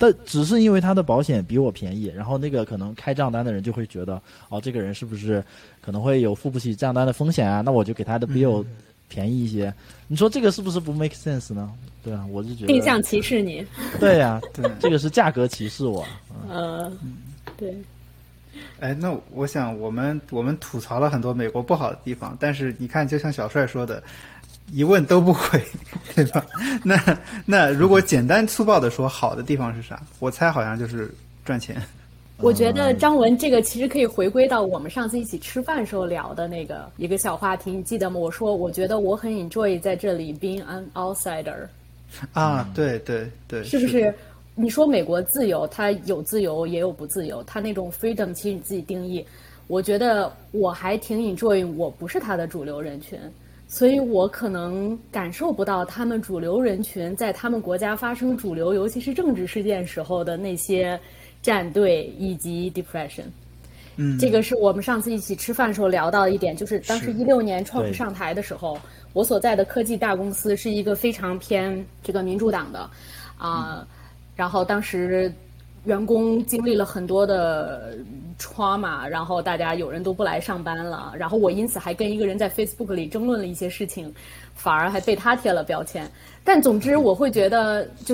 但只是因为他的保险比我便宜，然后那个可能开账单的人就会觉得，哦，这个人是不是可能会有付不起账单的风险啊？那我就给他的 bill 便宜一些。你说这个是不是不 make sense 呢？对啊，我就觉得定向歧视你。 对呀、对，这个是价格歧视我。 对。 哎，那我想我们吐槽了很多美国不好的地方，但是你看，就像小帅说的，一问都不回，对吧？那如果简单粗暴的说，好的地方是啥？我猜好像就是赚钱。 我觉得张文这个其实可以回归到我们上次一起吃饭时候聊的那个一个小话题，你记得吗？我说我觉得我很 enjoy 在这里 being an outsider。 啊，对对对， 是不是？你说美国自由，它有自由也有不自由，它那种 freedom 其实你自己定义。我觉得我还挺 enjoy， 我不是它的主流人群，所以我可能感受不到他们主流人群在他们国家发生主流，尤其是政治事件时候的那些站队以及 depression。这个是我们上次一起吃饭的时候聊到的一点，就是当时16年川普上台的时候，我所在的科技大公司是一个非常偏这个民主党的然后当时员工经历了很多的 trauma， 然后大家有人都不来上班了，然后我因此还跟一个人在 Facebook 里争论了一些事情，反而还被他贴了标签。但总之我会觉得就是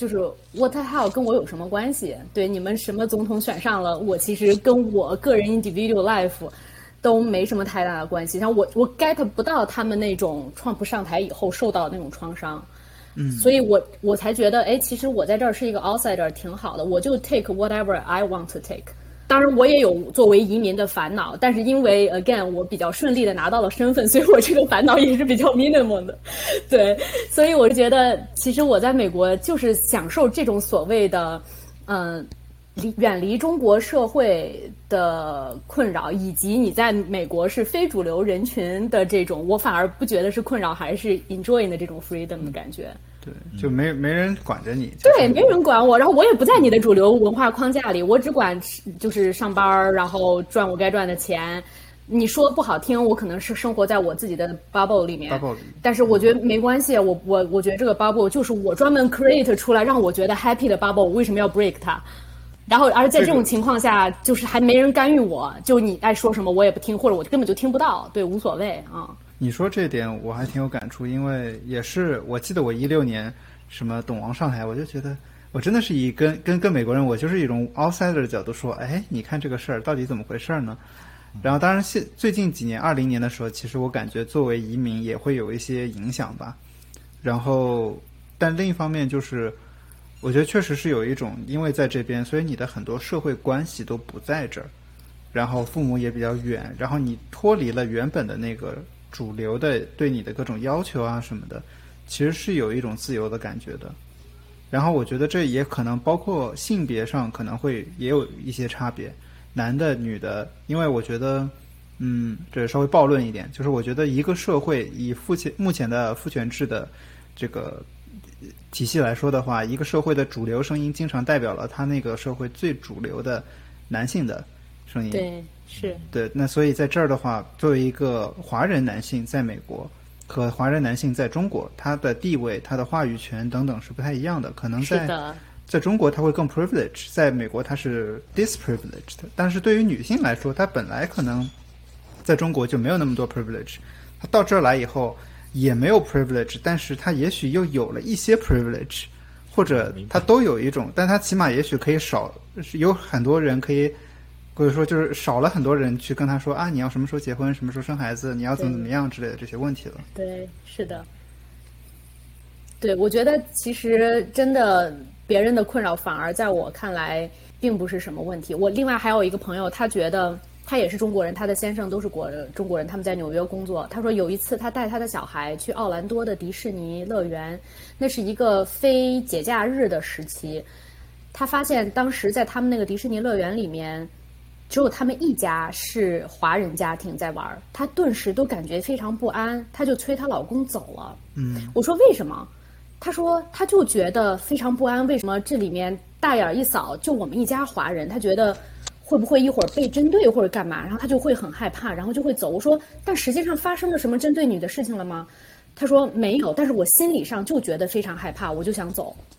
what the hell 跟我有什么关系？对，你们什么总统选上了，我其实跟我个人 individual life 都没什么太大的关系。然后我 get 不到他们那种川普上台以后受到的那种创伤。所以我才觉得，哎，其实我在这儿是一个 outsider， 挺好的，我就 take whatever I want to take。当然，我也有作为移民的烦恼，但是因为 again 我比较顺利的拿到了身份，所以我这个烦恼也是比较 minimum 的。对，所以我就觉得，其实我在美国就是享受这种所谓的，远离中国社会的困扰，以及你在美国是非主流人群的这种，我反而不觉得是困扰，还是 enjoying 的这种 freedom 的感觉。 对，就没人管着你。 对，没人管我，然后我也不在你的主流文化框架里，我只管就是上班，然后赚我该赚的钱。你说不好听，我可能是生活在我自己的 bubble 里面，但是我觉得没关系。我觉得这个 bubble 就是我专门 create 出来让我觉得 happy 的 bubble， 我为什么要 break 它？然后，而在这种情况下，就是还没人干预我，就你爱说什么我也不听，或者我根本就听不到，对，无所谓啊。 你说这点我还挺有感触，因为也是我记得我16年什么董王上台，我就觉得我真的是以跟美国人，我就是一种 outsider 的角度说，哎，你看这个事儿到底怎么回事呢？然后当然最近几年20年的时候，其实我感觉作为移民也会有一些影响吧。然后，但另一方面就是。我觉得确实是有一种，因为在这边，所以你的很多社会关系都不在这儿，然后父母也比较远，然后你脱离了原本的那个主流的对你的各种要求啊什么的，其实是有一种自由的感觉的。然后我觉得这也可能包括性别上可能会也有一些差别，男的女的，因为我觉得，这稍微暴论一点，就是我觉得一个社会以目前的父权制的这个体系来说的话，一个社会的主流声音经常代表了他那个社会最主流的男性的声音。 对，是。 对，那所以在这儿的话，作为一个华人男性在美国和华人男性在中国，他的地位、他的话语权等等是不太一样的。可能在中国他会更 privileged， 在美国他是 disprivileged。但是对于女性来说，她本来可能在中国就没有那么多 privilege， 她到这儿来以后也没有 privilege， 但是他也许又有了一些 privilege， 或者他都有一种，但他起码也许可以少，有很多人可以，或者说就是少了很多人去跟他说啊，你要什么时候结婚，什么时候生孩子，你要怎么样之类的这些问题了。 对，是的。对，我觉得其实真的别人的困扰反而在我看来并不是什么问题。我另外还有一个朋友，他觉得他也是中国人，他的先生都是中国人，他们在纽约工作。他说有一次他带他的小孩去奥兰多的迪士尼乐园，那是一个非节假日的时期，他发现当时在他们那个迪士尼乐园里面只有他们一家是华人家庭在玩，他顿时都感觉非常不安，他就催她老公走了。我说为什么？他说他就觉得非常不安，为什么这里面大眼一扫就我们一家华人，他觉得会不会一会儿被针对或者干嘛，然后他就会很害怕，然后就会走。我说但实际上发生了什么针对你的事情了吗？他说没有，但是我心理上就觉得非常害怕，我就想走。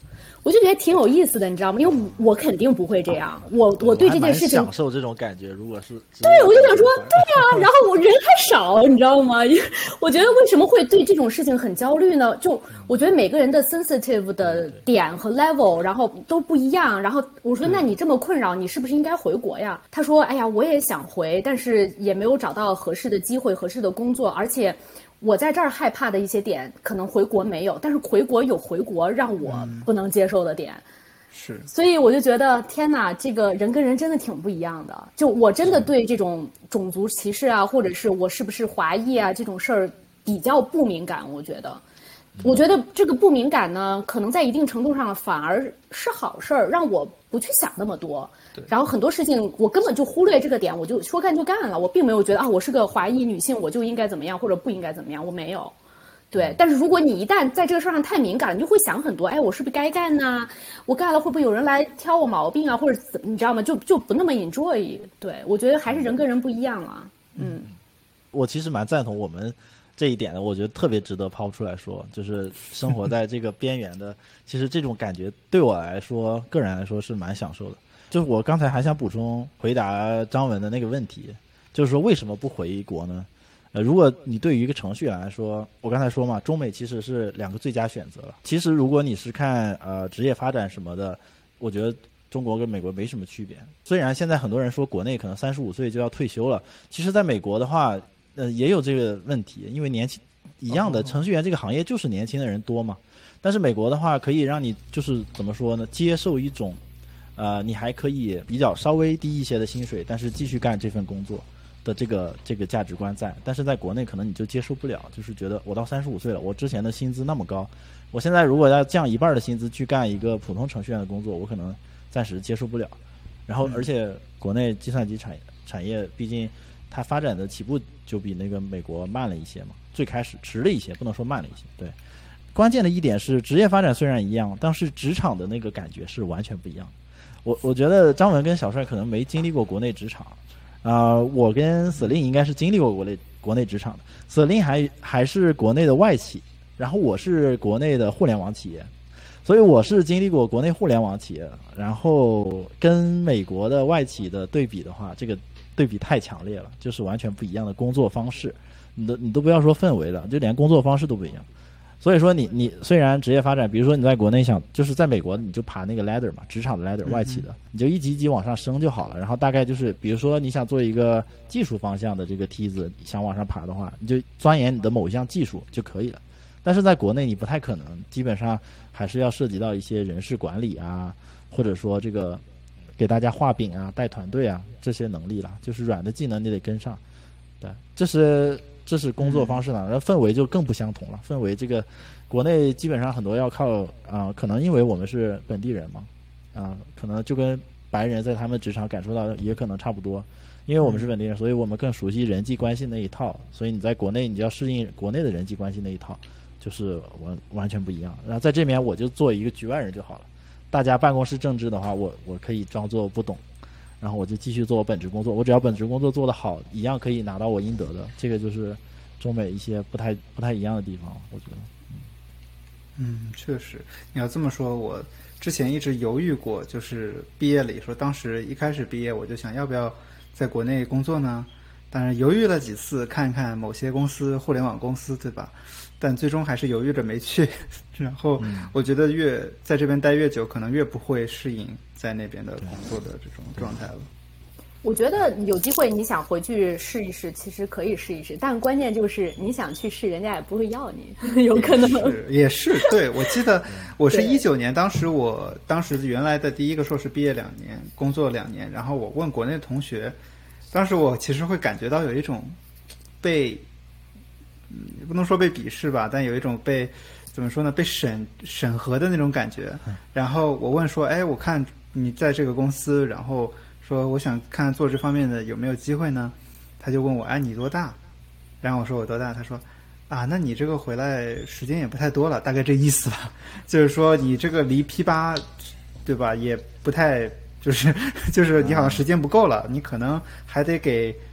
我就觉得挺有意思的，你知道吗？因为我肯定不会这样，我对这件事情享受这种感觉。如果是对，我就想说，对呀，然后我人还少，你知道吗？我觉得为什么会对这种事情很焦虑呢？就我觉得每个人的 sensitive 的点和 level， 然后都不一样。然后我说，那你这么困扰，你是不是应该回国呀？他说，哎呀，我也想回，但是也没有找到合适的机会、合适的工作，而且我在这儿害怕的一些点，可能回国没有，但是回国有回国让我不能接受的点。 是， 所以我就觉得天哪，这个人跟人真的挺不一样的。就我真的对这种种族歧视啊，或者是我是不是华裔啊这种事儿比较不敏感。我觉得这个不敏感呢，可能在一定程度上反而是好事儿，让我不去想那么多。然后很多事情我根本就忽略这个点，我就说干就干了。我并没有觉得啊，我是个华裔女性，我就应该怎么样或者不应该怎么样，我没有。对，但是如果你一旦在这个事儿上太敏感了，你就会想很多，哎，我是不是该干呢？我干了会不会有人来挑我毛病啊？或者怎么，你知道吗？就不那么 enjoy。对，我觉得还是人跟人不一样啊。 我其实蛮赞同我们这一点的，我觉得特别值得抛出来说，就是生活在这个边缘的，其实这种感觉对我来说，个人来说是蛮享受的。就是我刚才还想补充回答张文的那个问题，就是说为什么不回国呢？如果你对于一个程序员来说，我刚才说嘛，中美其实是两个最佳选择了。其实如果你是看职业发展什么的，我觉得中国跟美国没什么区别。虽然现在很多人说国内可能35岁就要退休了，其实在美国的话，也有这个问题，因为年轻一样的程序员这个行业就是年轻的人多嘛。但是美国的话，可以让你就是怎么说呢，接受一种你还可以比较稍微低一些的薪水，但是继续干这份工作的这个价值观在。但是在国内可能你就接受不了，就是觉得我到35岁了，我之前的薪资那么高，我现在如果要降一半的薪资去干一个普通程序员的工作，我可能暂时接受不了。然后而且国内计算机产业毕竟它发展的起步就比那个美国慢了一些嘛，最开始迟了一些，不能说慢了一些。对，关键的一点是职业发展虽然一样，但是职场的那个感觉是完全不一样的。我觉得张文跟小帅可能没经历过国内职场，我跟司令应该是经历过国内职场的。司令还是国内的外企，然后我是国内的互联网企业，所以我是经历过国内互联网企业，然后跟美国的外企的对比的话，这个对比太强烈了，就是完全不一样的工作方式。你都不要说氛围了，就连工作方式都不一样。所以说你虽然职业发展，比如说你在国内想就是在美国你就爬那个 ladder 嘛，职场的 ladder 外企的，你就一级一级往上升就好了。然后大概就是比如说你想做一个技术方向的这个梯子，想往上爬的话，你就钻研你的某一项技术就可以了。但是在国内你不太可能，基本上还是要涉及到一些人事管理啊，或者说这个给大家画饼啊、带团队啊这些能力了，就是软的技能你得跟上。对，这是工作方式呢，然后氛围就更不相同了。氛围这个国内基本上很多要靠可能因为我们是本地人嘛，可能就跟白人在他们职场感受到也可能差不多。因为我们是本地人，所以我们更熟悉人际关系那一套，所以你在国内你就要适应国内的人际关系那一套，就是完全不一样。然后在这边我就做一个局外人就好了。大家办公室政治的话，我可以装作不懂。然后我就继续做我本职工作，我只要本职工作做得好，一样可以拿到我应得的。这个就是中美一些不太一样的地方，我觉得。 确实，你要这么说，我之前一直犹豫过，就是毕业了以后，当时一开始毕业我就想要不要在国内工作呢？当然犹豫了几次，看看某些公司，互联网公司，对吧？但最终还是犹豫着没去。然后我觉得越在这边待越久，可能越不会适应在那边的工作的这种状态了。 我觉得有机会你想回去试一试，其实可以试一试，但关键就是你想去试，人家也不会要你，有可能也是对。我记得我是19年，当时原来的第一个硕士毕业2年，工作2年，然后我问国内的同学，当时我其实会感觉到有一种被不能说被鄙视吧，但有一种被怎么说呢，被审核的那种感觉。然后我问说，我看你在这个公司，然后说我想看做这方面的有没有机会呢？他就问我，你多大？然后我说我多大？他说那你这个回来时间也不太多了，大概这意思吧。就是说你这个离 P8 对吧，也不太就是你好像时间不够了，你可能还得给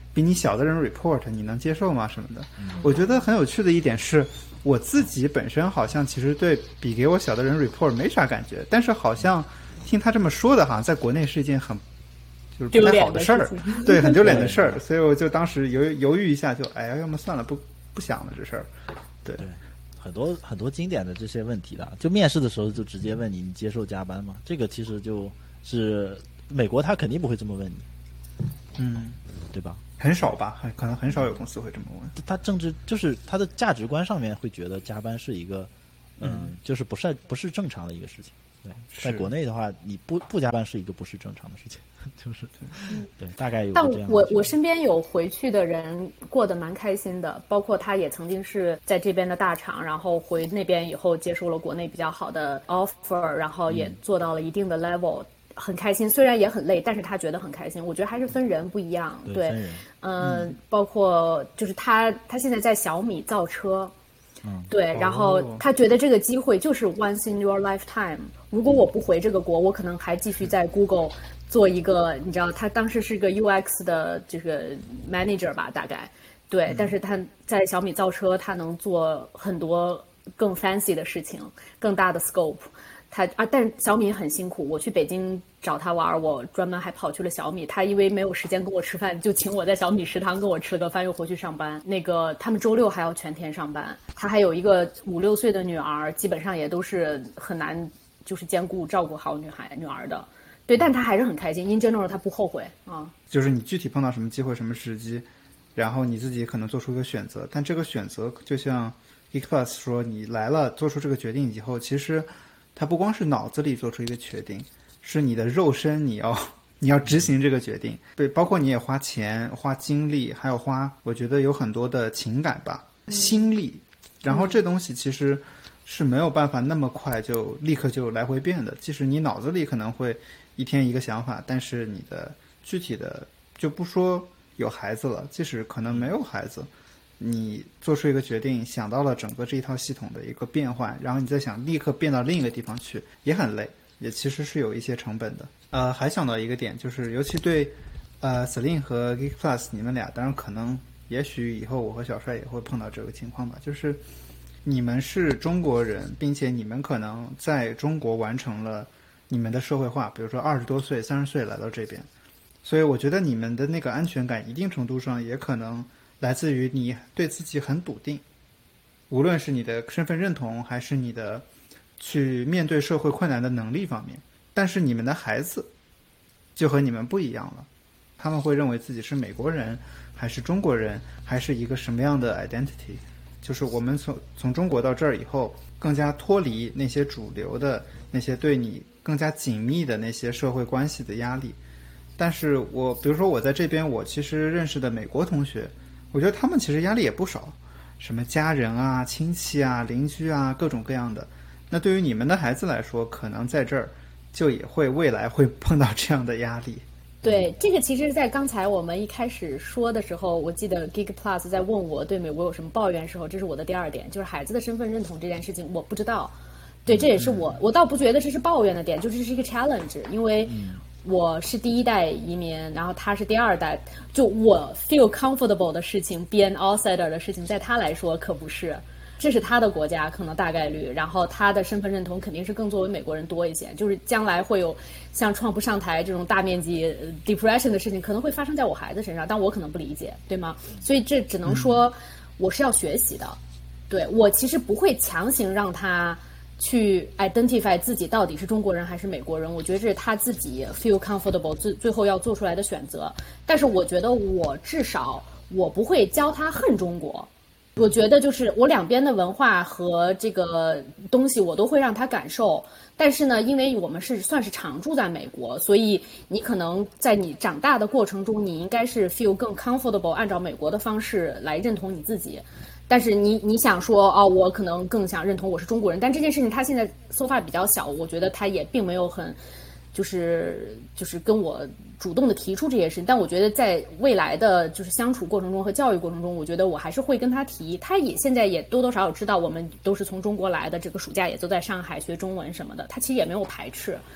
比你小的人 report， 你能接受吗？什么的。我觉得很有趣的一点是，我自己本身好像其实对比给我小的人 report 没啥感觉，但是好像听他这么说的，好像在国内是一件很就是不太好的事儿，对，很丢脸的事儿。所以我就当时犹豫一下，就哎呀，要么算了，不想了这事儿。对， 很多经典的这些问题的，就面试的时候就直接问你接受加班吗？这个其实就是美国他肯定不会这么问你，对吧？ 很少吧，可能很少有公司会这么问。 他政治就是他的价值观上面会觉得加班是一个，就是不是正常的一个事情。对，在国内的话，你不加班是一个不是正常的事情，就是对，大概有这样的。 但我身边有回去的人过得蛮开心的，包括他也曾经是在这边的大厂，然后回那边以后接受了国内比较好的 offer， 然后也做到了一定的 level。很开心，虽然也很累，但是他觉得很开心。我觉得还是分人不一样，对，包括就是他现在在小米造车，对，然后他觉得这个机会就是 once in your lifetime。如果我不回这个国，我可能还继续在 Google 做一个，你知道，他当时是个 UX 的这个 manager 吧，大概，对，但是他在小米造车，他能做很多更 fancy 的事情，更大的 scope。但是小米很辛苦，我去北京找他玩，我专门还跑去了小米。他因为没有时间跟我吃饭，就请我在小米食堂跟我吃了个饭，又回去上班。他们周六还要全天上班。他还有一个5、6岁的女儿，基本上也都是很难，就是兼顾照顾好女儿的。对，但他还是很开心。In general，他不后悔啊。 就是你具体碰到什么机会、什么时机，然后你自己可能做出一个选择，但这个选择就像 Geekplus 说，你来了做出这个决定以后，其实它不光是脑子里做出一个决定，是你的肉身你要执行这个决定。对，包括你也花钱、花精力，还有我觉得有很多的情感吧、心力。然后这东西其实是没有办法那么快就立刻就来回变的。即使你脑子里可能会一天一个想法，但是你的具体的就不说有孩子了，即使可能没有孩子，你做出一个决定，想到了整个这一套系统的一个变换，然后你再想立刻变到另一个地方去，也很累，也其实是有一些成本的。还想到一个点，就是尤其对Celine 和 Geekplus 你们俩，当然可能也许以后我和小帅也会碰到这个情况吧，就是你们是中国人，并且你们可能在中国完成了你们的社会化，比如说20多岁、30岁来到这边，所以我觉得你们的那个安全感一定程度上也可能来自于你对自己很笃定，无论是你的身份认同，还是你的去面对社会困难的能力方面。但是你们的孩子就和你们不一样了，他们会认为自己是美国人，还是中国人，还是一个什么样的 identity。 就是我们从中国到这儿以后，更加脱离那些主流的那些对你更加紧密的那些社会关系的压力。但是比如说我在这边，我其实认识的美国同学，我觉得他们其实压力也不少，什么家人啊、亲戚啊、邻居啊，各种各样的。那对于你们的孩子来说，可能在这儿就也会未来会碰到这样的压力。 对，这个其实在刚才我们一开始说的时候，我记得 Geekplus 在问我对美国有什么抱怨的时候，这是我的第二点，就是孩子的身份认同这件事情我不知道。对，这也是我倒不觉得这是抱怨的点，就是这是一个 challenge， 因为我是第一代移民，然后他是第二代，就我 feel comfortable 的事情 be an outsider 的事情，在他来说可不是，这是他的国家，可能大概率，然后他的身份认同肯定是更作为美国人多一些，就是将来会有像川普上台这种大面积 depression 的事情可能会发生在我孩子身上，但我可能不理解，对吗？所以这只能说我是要学习的。对，我其实不会强行让他去 identify 自己到底是中国人还是美国人，我觉得这是他自己 feel comfortable 最后要做出来的选择。但是我觉得至少我不会教他恨中国，我觉得就是我两边的文化和这个东西我都会让他感受。但是呢，因为我们算是常住在美国，所以你可能在你长大的过程中，你应该是 feel 更 comfortable 按照美国的方式来认同你自己。但是你想说我可能更想认同我是中国人，但这件事情他现在 so far 比较小，我觉得他也并没有很就是跟我主动的提出这些事情。但我觉得在未来的就是相处过程中和教育过程中，我觉得我还是会跟他提。他也现在也多多少少知道我们都是从中国来的，这个暑假也都在上海学中文什么的，他其实也没有排斥。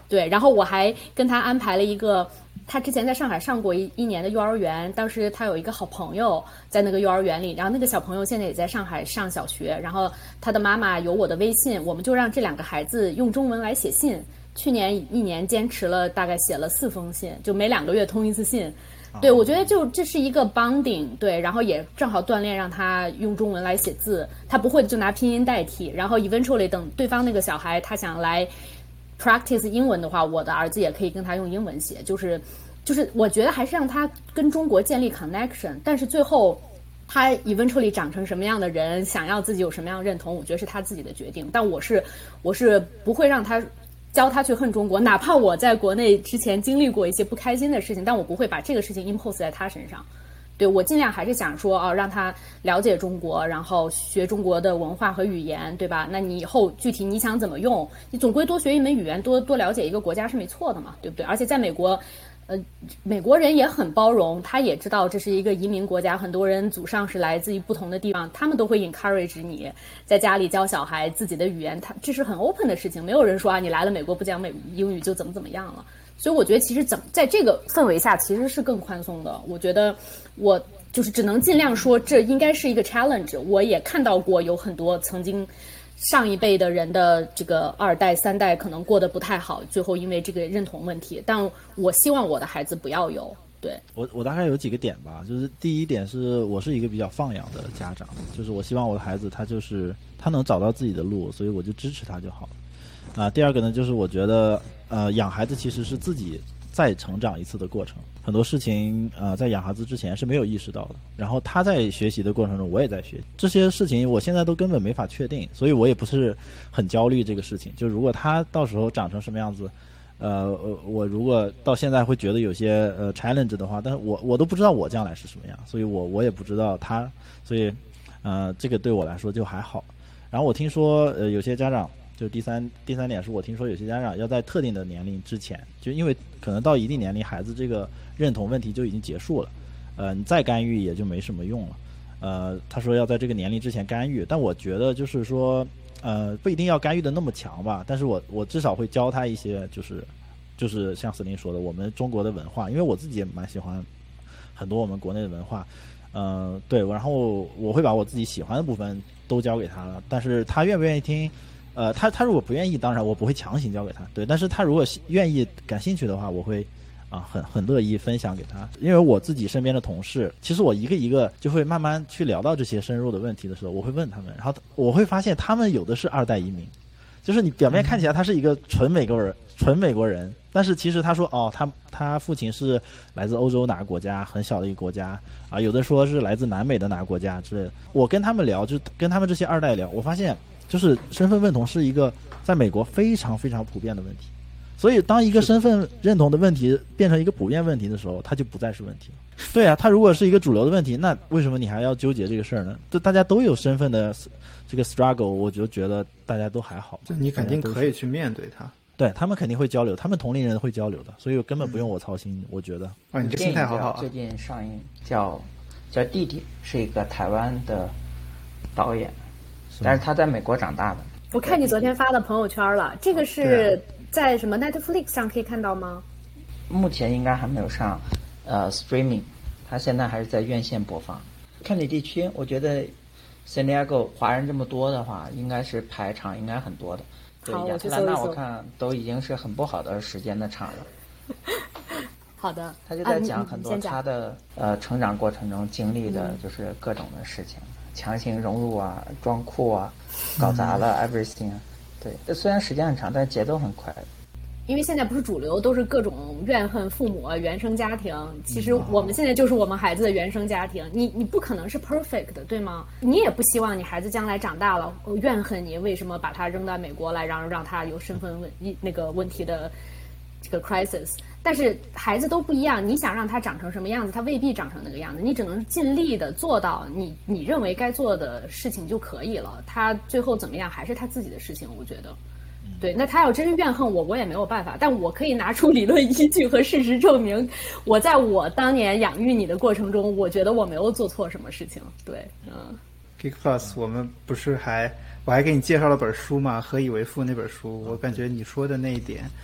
对，然后我还跟他安排了一个，他之前在上海上过一年的幼儿园，当时他有一个好朋友在那个幼儿园里，然后那个小朋友现在也在上海上小学，然后他的妈妈有我的微信，我们就让这2个孩子用中文来写信。去年1年坚持了，大概写了4封信，就每2个月通一次信。对，我觉得就这是一个 bonding， 对，然后也正好锻炼让他用中文来写字，他不会就拿拼音代替，然后 eventually 等对方那个小孩他想来 practice 英文的话，我的儿子也可以跟他用英文写，就是我觉得还是让他跟中国建立 connection， 但是最后他 eventually 长成什么样的人，想要自己有什么样的认同，我觉得是他自己的决定，但我是不会让他教他去恨中国，哪怕我在国内之前经历过一些不开心的事情，但我不会把这个事情 impose 在他身上。对，我尽量还是想说让他了解中国，然后学中国的文化和语言，对吧？那你以后具体你想怎么用，你总归多学一门语言，多了解一个国家是没错的嘛，对不对？而且在美国，美国人也很包容，他也知道这是一个移民国家，很多人祖上是来自于不同的地方，他们都会 encourage 你在家里教小孩自己的语言，这是很 open 的事情，没有人说你来了美国不讲英语就怎么样了。所以我觉得其实在这个氛围下其实是更宽松的。我觉得我就是只能尽量说这应该是一个 challenge。我也看到过有很多曾经上一辈的人的这个2代3代可能过得不太好，最后因为这个认同问题，但我希望我的孩子不要有。对， 我大概有几个点吧，就是第一点是我是一个比较放养的家长，就是我希望我的孩子他能找到自己的路，所以我就支持他就好了。第二个呢，就是我觉得养孩子其实是自己再成长一次的过程，很多事情在养孩子之前是没有意识到的，然后他在学习的过程中我也在学习，这些事情我现在都根本没法确定，所以我也不是很焦虑这个事情。就如果他到时候长成什么样子，我如果到现在会觉得有些challenge 的话，但是我都不知道我将来是什么样，所以我也不知道他，所以这个对我来说就还好。然后我听说有些家长，就第三点是我听说有些家长要在特定的年龄之前，就因为可能到一定年龄孩子这个认同问题就已经结束了，你再干预也就没什么用了。他说要在这个年龄之前干预，但我觉得就是说不一定要干预的那么强吧，但是我至少会教他一些就是像司令说的我们中国的文化，因为我自己也蛮喜欢很多我们国内的文化，对，然后我会把我自己喜欢的部分都教给他了，但是他愿不愿意听，他如果不愿意，当然我不会强行教给他，对，但是他如果愿意感兴趣的话，我会很乐意分享给他。因为我自己身边的同事，其实我一个一个就会慢慢去聊到这些深入的问题的时候，我会问他们，然后我会发现他们有的是2代移民，就是你表面看起来他是一个纯美国人，但是其实他说他父亲是来自欧洲哪个国家，很小的一个国家有的说是来自南美的哪个国家之类的。我跟他们聊，就跟他们这些2代聊，我发现就是身份认同是一个在美国非常非常普遍的问题。所以当一个身份认同的问题变成一个普遍问题的时候，它就不再是问题了。对啊，它如果是一个主流的问题，那为什么你还要纠结这个事儿呢？就大家都有身份的这个 struggle， 我就觉得大家都还好。 就你肯定可以去面对它。 对，他们肯定会交流，他们同龄人会交流的，所以根本不用我操心。我觉得你这心态好好啊。 最近上映叫弟弟，是一个台湾的导演，但是他在美国长大的。 我看你昨天发的朋友圈了，这个是在什么 Netflix 上可以看到吗？ 目前应该还没有上streaming， 它现在还是在院线播放。看你地区，我觉得 San Diego 华人这么多的话，应该是排场应该很多的。对，亚特兰大我看都已经是很不好的时间的场了。 好的， 他就在讲很多他的成长过程中经历的，就是各种的事情，强行融入啊，装酷啊，搞砸了 everything。对，虽然时间很长，但节奏很快。 因为现在不是主流都是各种怨恨父母原生家庭，其实我们现在就是我们孩子的原生家庭，你不可能是 perfect 的，对吗？你也不希望你孩子将来长大了怨恨你为什么把他扔到美国来，让他有身份问题的这个 crisis。但是孩子都不一样，你想让他长成什么样子，他未必长成那个样子，你只能尽力的做到你认为该做的事情就可以了，他最后怎么样还是他自己的事情，我觉得。对，那他要真怨恨我也没有办法，但我可以拿出理论依据和事实证明，我在我当年养育你的过程中，我觉得我没有做错什么事情。对 Geek Plus 我们不是我还给你介绍了本书嘛，何以为父那本书，我感觉你说的那一点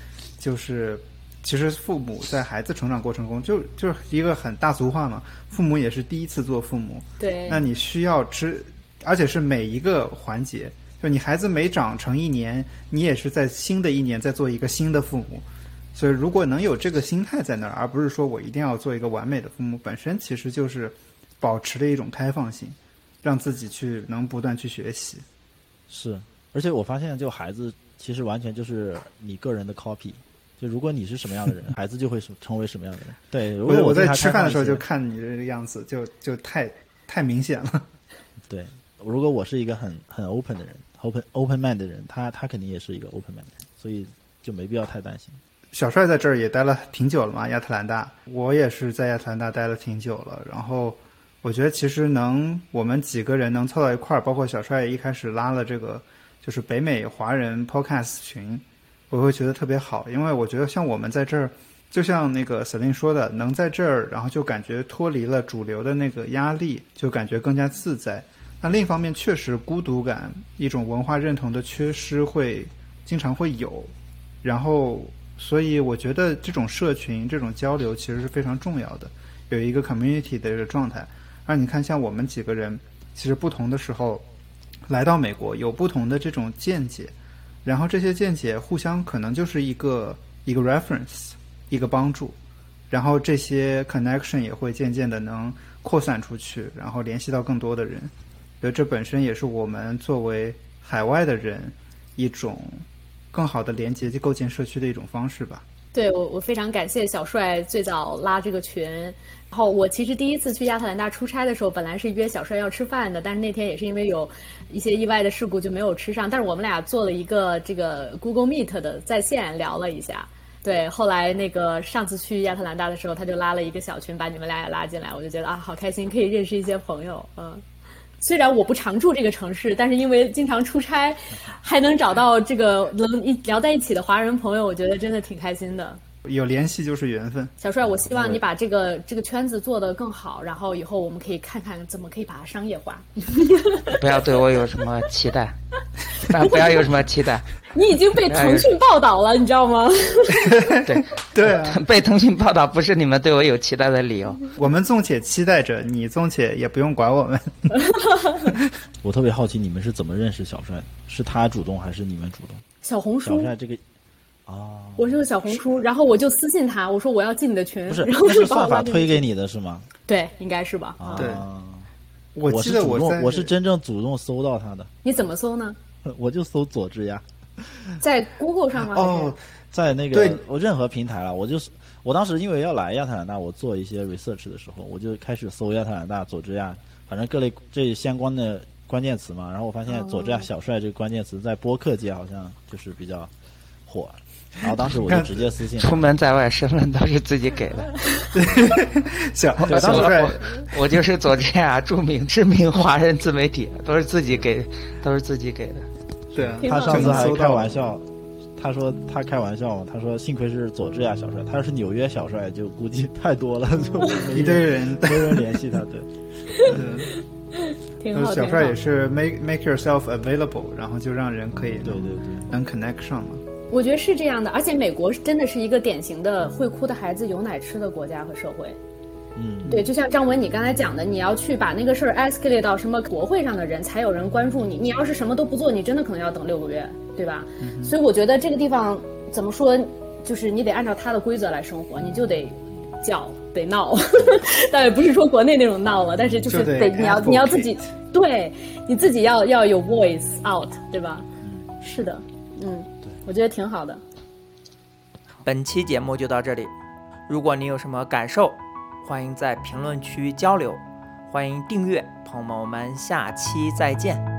就是其实父母在孩子成长过程中就是一个很大俗话嘛，父母也是第一次做父母。 对， 那你需要而且是每一个环节，就你孩子每长成一年，你也是在新的一年在做一个新的父母。所以如果能有这个心态在那儿，而不是说我一定要做一个完美的父母，本身其实就是保持着一种开放性，让自己能不断去学习。 是，而且我发现就孩子其实完全就是你个人的 copy， 就如果你是什么样的人，孩子就会成为什么样的人。对，如果我在吃饭的时候就看你这个样子，就太明显了。 对，如果我是一个很 open 的人，open man 的人，他肯定也是一个 open man 的人，所以就没必要太担心。 小帅在这儿也待了挺久了嘛，亚特兰大，我也是在亚特兰大待了挺久了。然后我觉得其实我们几个人能凑到一块儿，包括小帅一开始拉了这个就是北美华人 podcast 群，我会觉得特别好，因为我觉得像我们在这儿，就像那个 Celine 说的，能在这儿，然后就感觉脱离了主流的那个压力，就感觉更加自在。那另一方面，确实孤独感、一种文化认同的缺失经常会有，然后所以我觉得这种社群、这种交流其实是非常重要的，有一个 community 的这个状态。而你看，像我们几个人，其实不同的时候来到美国，有不同的这种见解，然后这些见解互相可能就是一个 reference， 一个帮助，然后这些 connection 也会渐渐的能扩散出去，然后联系到更多的人。所以这本身也是我们作为海外的人一种更好的连接构建社区的一种方式吧。 对，我非常感谢小帅最早拉这个群。然后我其实第一次去亚特兰大出差的时候，本来是约小帅要吃饭的，但是那天也是因为有一些意外的事故就没有吃上。但是我们俩做了一个这个 Google Meet 的在线聊了一下。对，后来那个上次去亚特兰大的时候，他就拉了一个小群，把你们俩也拉进来，我就觉得好开心，可以认识一些朋友。虽然我不常住这个城市，但是因为经常出差，还能找到这个能聊在一起的华人朋友，我觉得真的挺开心的。 有联系就是缘分。 小帅，我希望你把这个圈子做得更好，然后以后我们可以看看怎么可以把它商业化。 不要对我有什么期待，不要有什么期待。 你已经被腾讯报道了，你知道吗？ 对啊， 被腾讯报道不是你们对我有期待的理由。 我们纵且期待着，你纵且也不用管我们。 我特别好奇你们是怎么认识小帅，是他主动还是你们主动？ 小红书。 小帅这个我是用小红书，然后我就私信他，我说我要进你的群。 不是， 然后那是算法推给你的是吗？ 对，应该是吧。 对， 我记得我是真正主动搜到他的。 你怎么搜呢？ 我就搜佐治亚， 在 Google 上吗？ 在那个我任何平台了，我当时因为要来亚特兰大，我做一些 research 的时候，我就开始搜亚特兰大、佐治亚，反正各类这相关的关键词嘛。然后我发现佐治亚小帅这个关键词在播客界好像就是比较火。然后当时我就直接私信， 出门在外身份都是自己给的。 小帅，我就是佐治亚知名华人自媒体，都是自己给的。 对啊， 他上次还开玩笑，他说他开玩笑嘛，他说幸亏是佐治亚小帅，他要是纽约小帅就估计太多了，就一堆人没人联系他。对， 挺好。 小帅也是 make yourself available， 然后就让人可以对能 connect 上嘛。 我觉得是这样的，而且美国真的是一个典型的会哭的孩子有奶吃的国家和社会。对，就像张文你刚才讲的，你要去把那个事儿 escalate 到什么国会上的人才有人关注你，你要是什么都不做，你真的可能要等6个月，对吧？所以我觉得这个地方怎么说，就是你得按照它的规则来生活，你就得叫得闹，但也不是说国内那种闹了，但是就是得你要自己，对，你自己要有 voice out， 对吧？是的，我觉得挺好的。 本期节目就到这里，如果你有什么感受，欢迎在评论区交流，欢迎订阅，朋友们，我们下期再见。